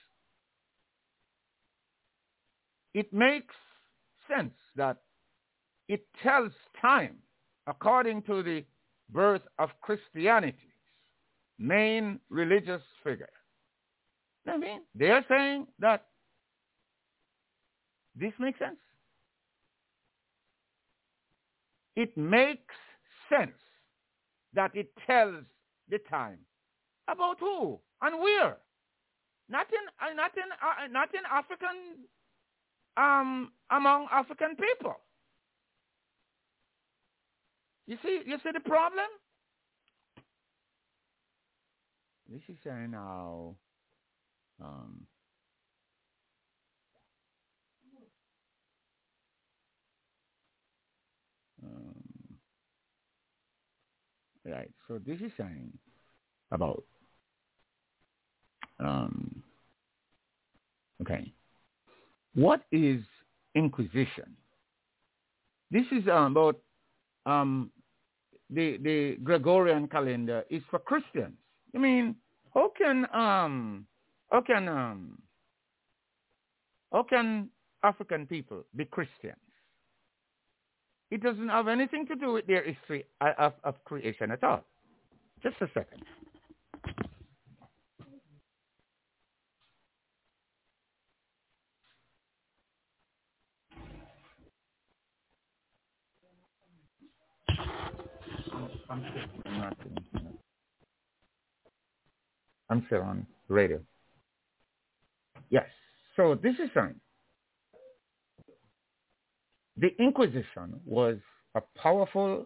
it makes sense that it tells time according to the birth of Christianity's main religious figure. I mean, they're saying that this makes sense. It makes sense that it tells the time. About who and where? Not in, uh, not in, uh, not in African, um, among African people. You see, you see the problem? This is saying now, um, um, right. So this is saying about, um, okay, what is Inquisition? This is um, about um, the the Gregorian calendar is for Christians. I mean, how can um how can um how can African people be Christians? It doesn't have anything to do with their history of, of creation at all. Just a second. I'm still, not, I'm still on radio. Yes. So this is saying the Inquisition was a powerful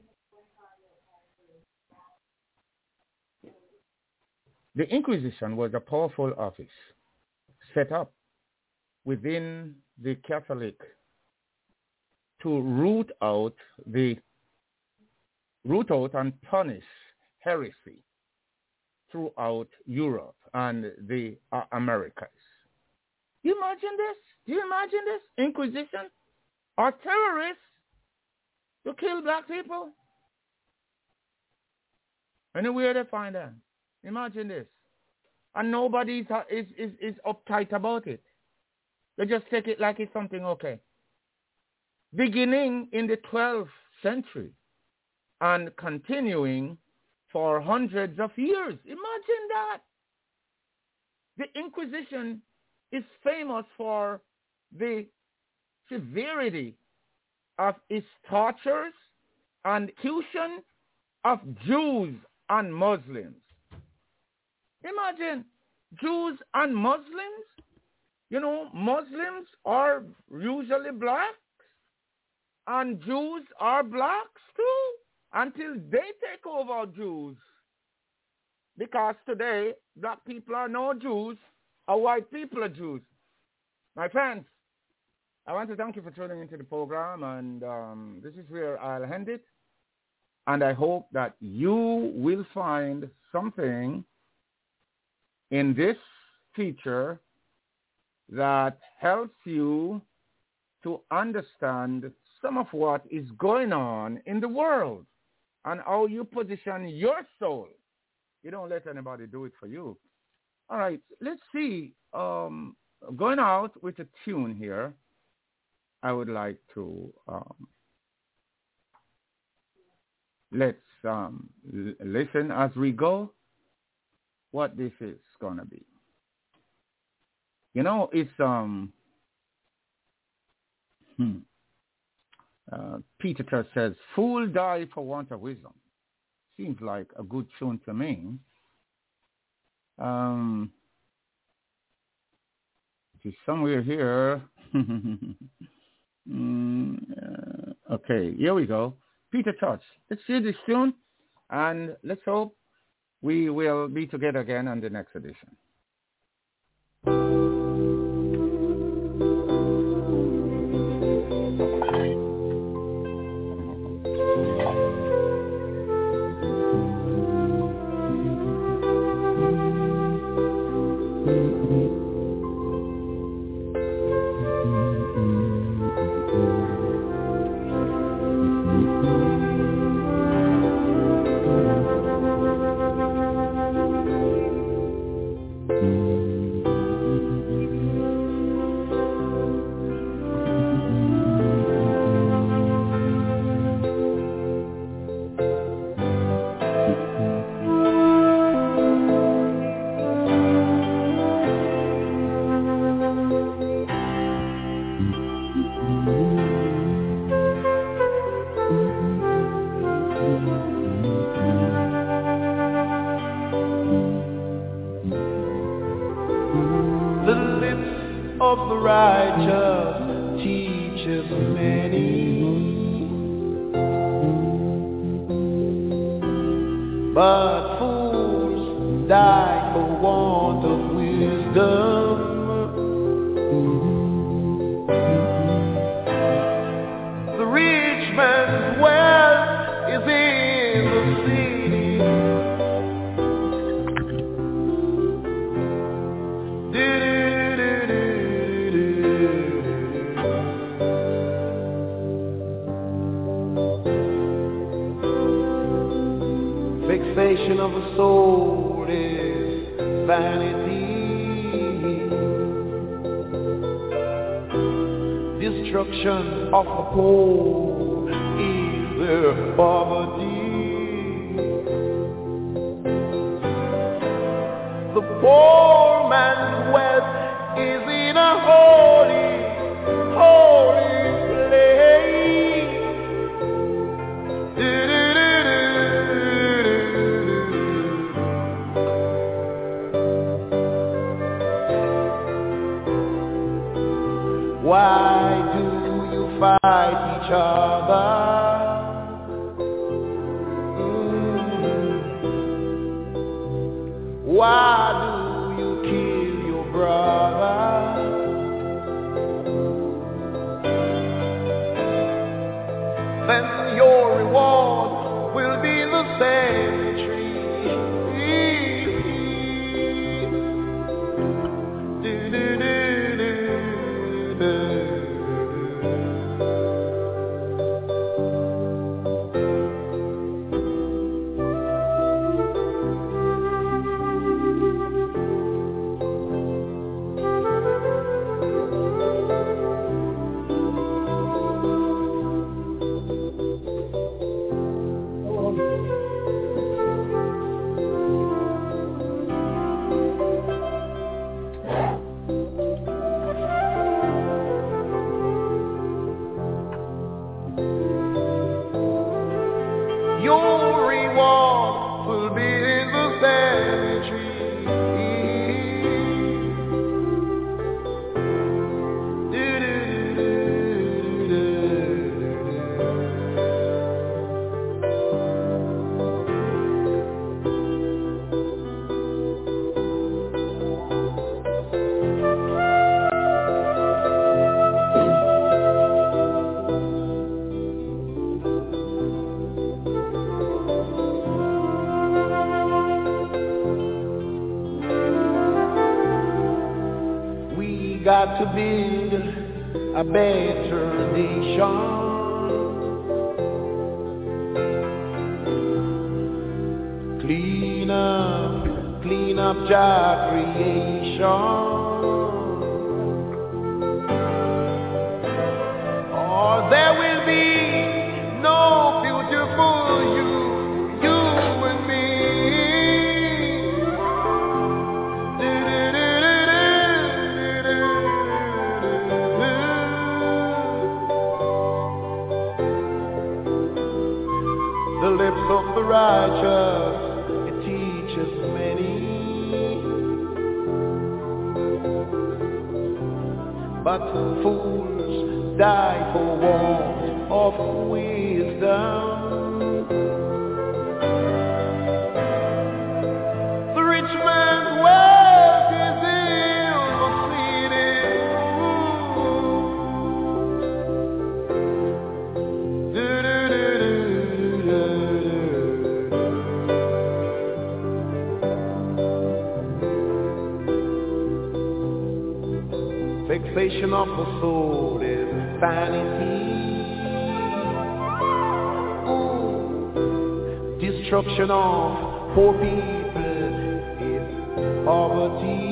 the Inquisition was a powerful office set up within the Catholic to root out the root out and punish heresy throughout Europe and the uh, Americas. You imagine this? Do you imagine this? Inquisition? Or terrorists to kill black people? Anywhere they find them. Imagine this. And nobody is, is, is, is uptight about it. They just take it like it's something okay. Beginning in the twelfth century and continuing for hundreds of years. Imagine that. The Inquisition is famous for the severity of its tortures and execution of Jews and Muslims. Imagine Jews and Muslims You know, Muslims are usually blacks, and Jews are blacks too, until they take over Jews. Because today, black people are no Jews, or white people are Jews. My friends, I want to thank you for tuning into the program, and um, this is where I'll end it. And I hope that you will find something in this feature that helps you to understand some of what is going on in the world and how you position your soul. You don't let anybody do it for you. All right, let's see. Um, going out with a tune here, I would like to um, let's um, l- listen as we go what this is going to be. You know, it's um. Hmm. Uh, Peter Church says, "Fool die for want of wisdom." Seems like a good tune to me. Um, it's somewhere here. mm, uh, okay, here we go. Peter Church. Let's hear this tune, and let's hope we will be together again on the next edition. of the righteous teaches many, but fools die for want of wisdom. The rich man's wealth is in the city. Vexation of the soul is vanity. Destruction of the poor is their poverty. The poor man's wealth is in a holy, holy place. Why do you fight each other? Mm. Why do you kill your brother? Then your reward will be the cemetery. Do, do, do, do, do. got to build a better nation. Clean up, clean up Jah creation. Or there will be no beautiful you, you and me. The lips of the righteous, but fools die for want of wisdom. The rich man's wealth is ill-proceeding. Vexation of the soul is vanity. Ooh. Destruction of poor people is poverty.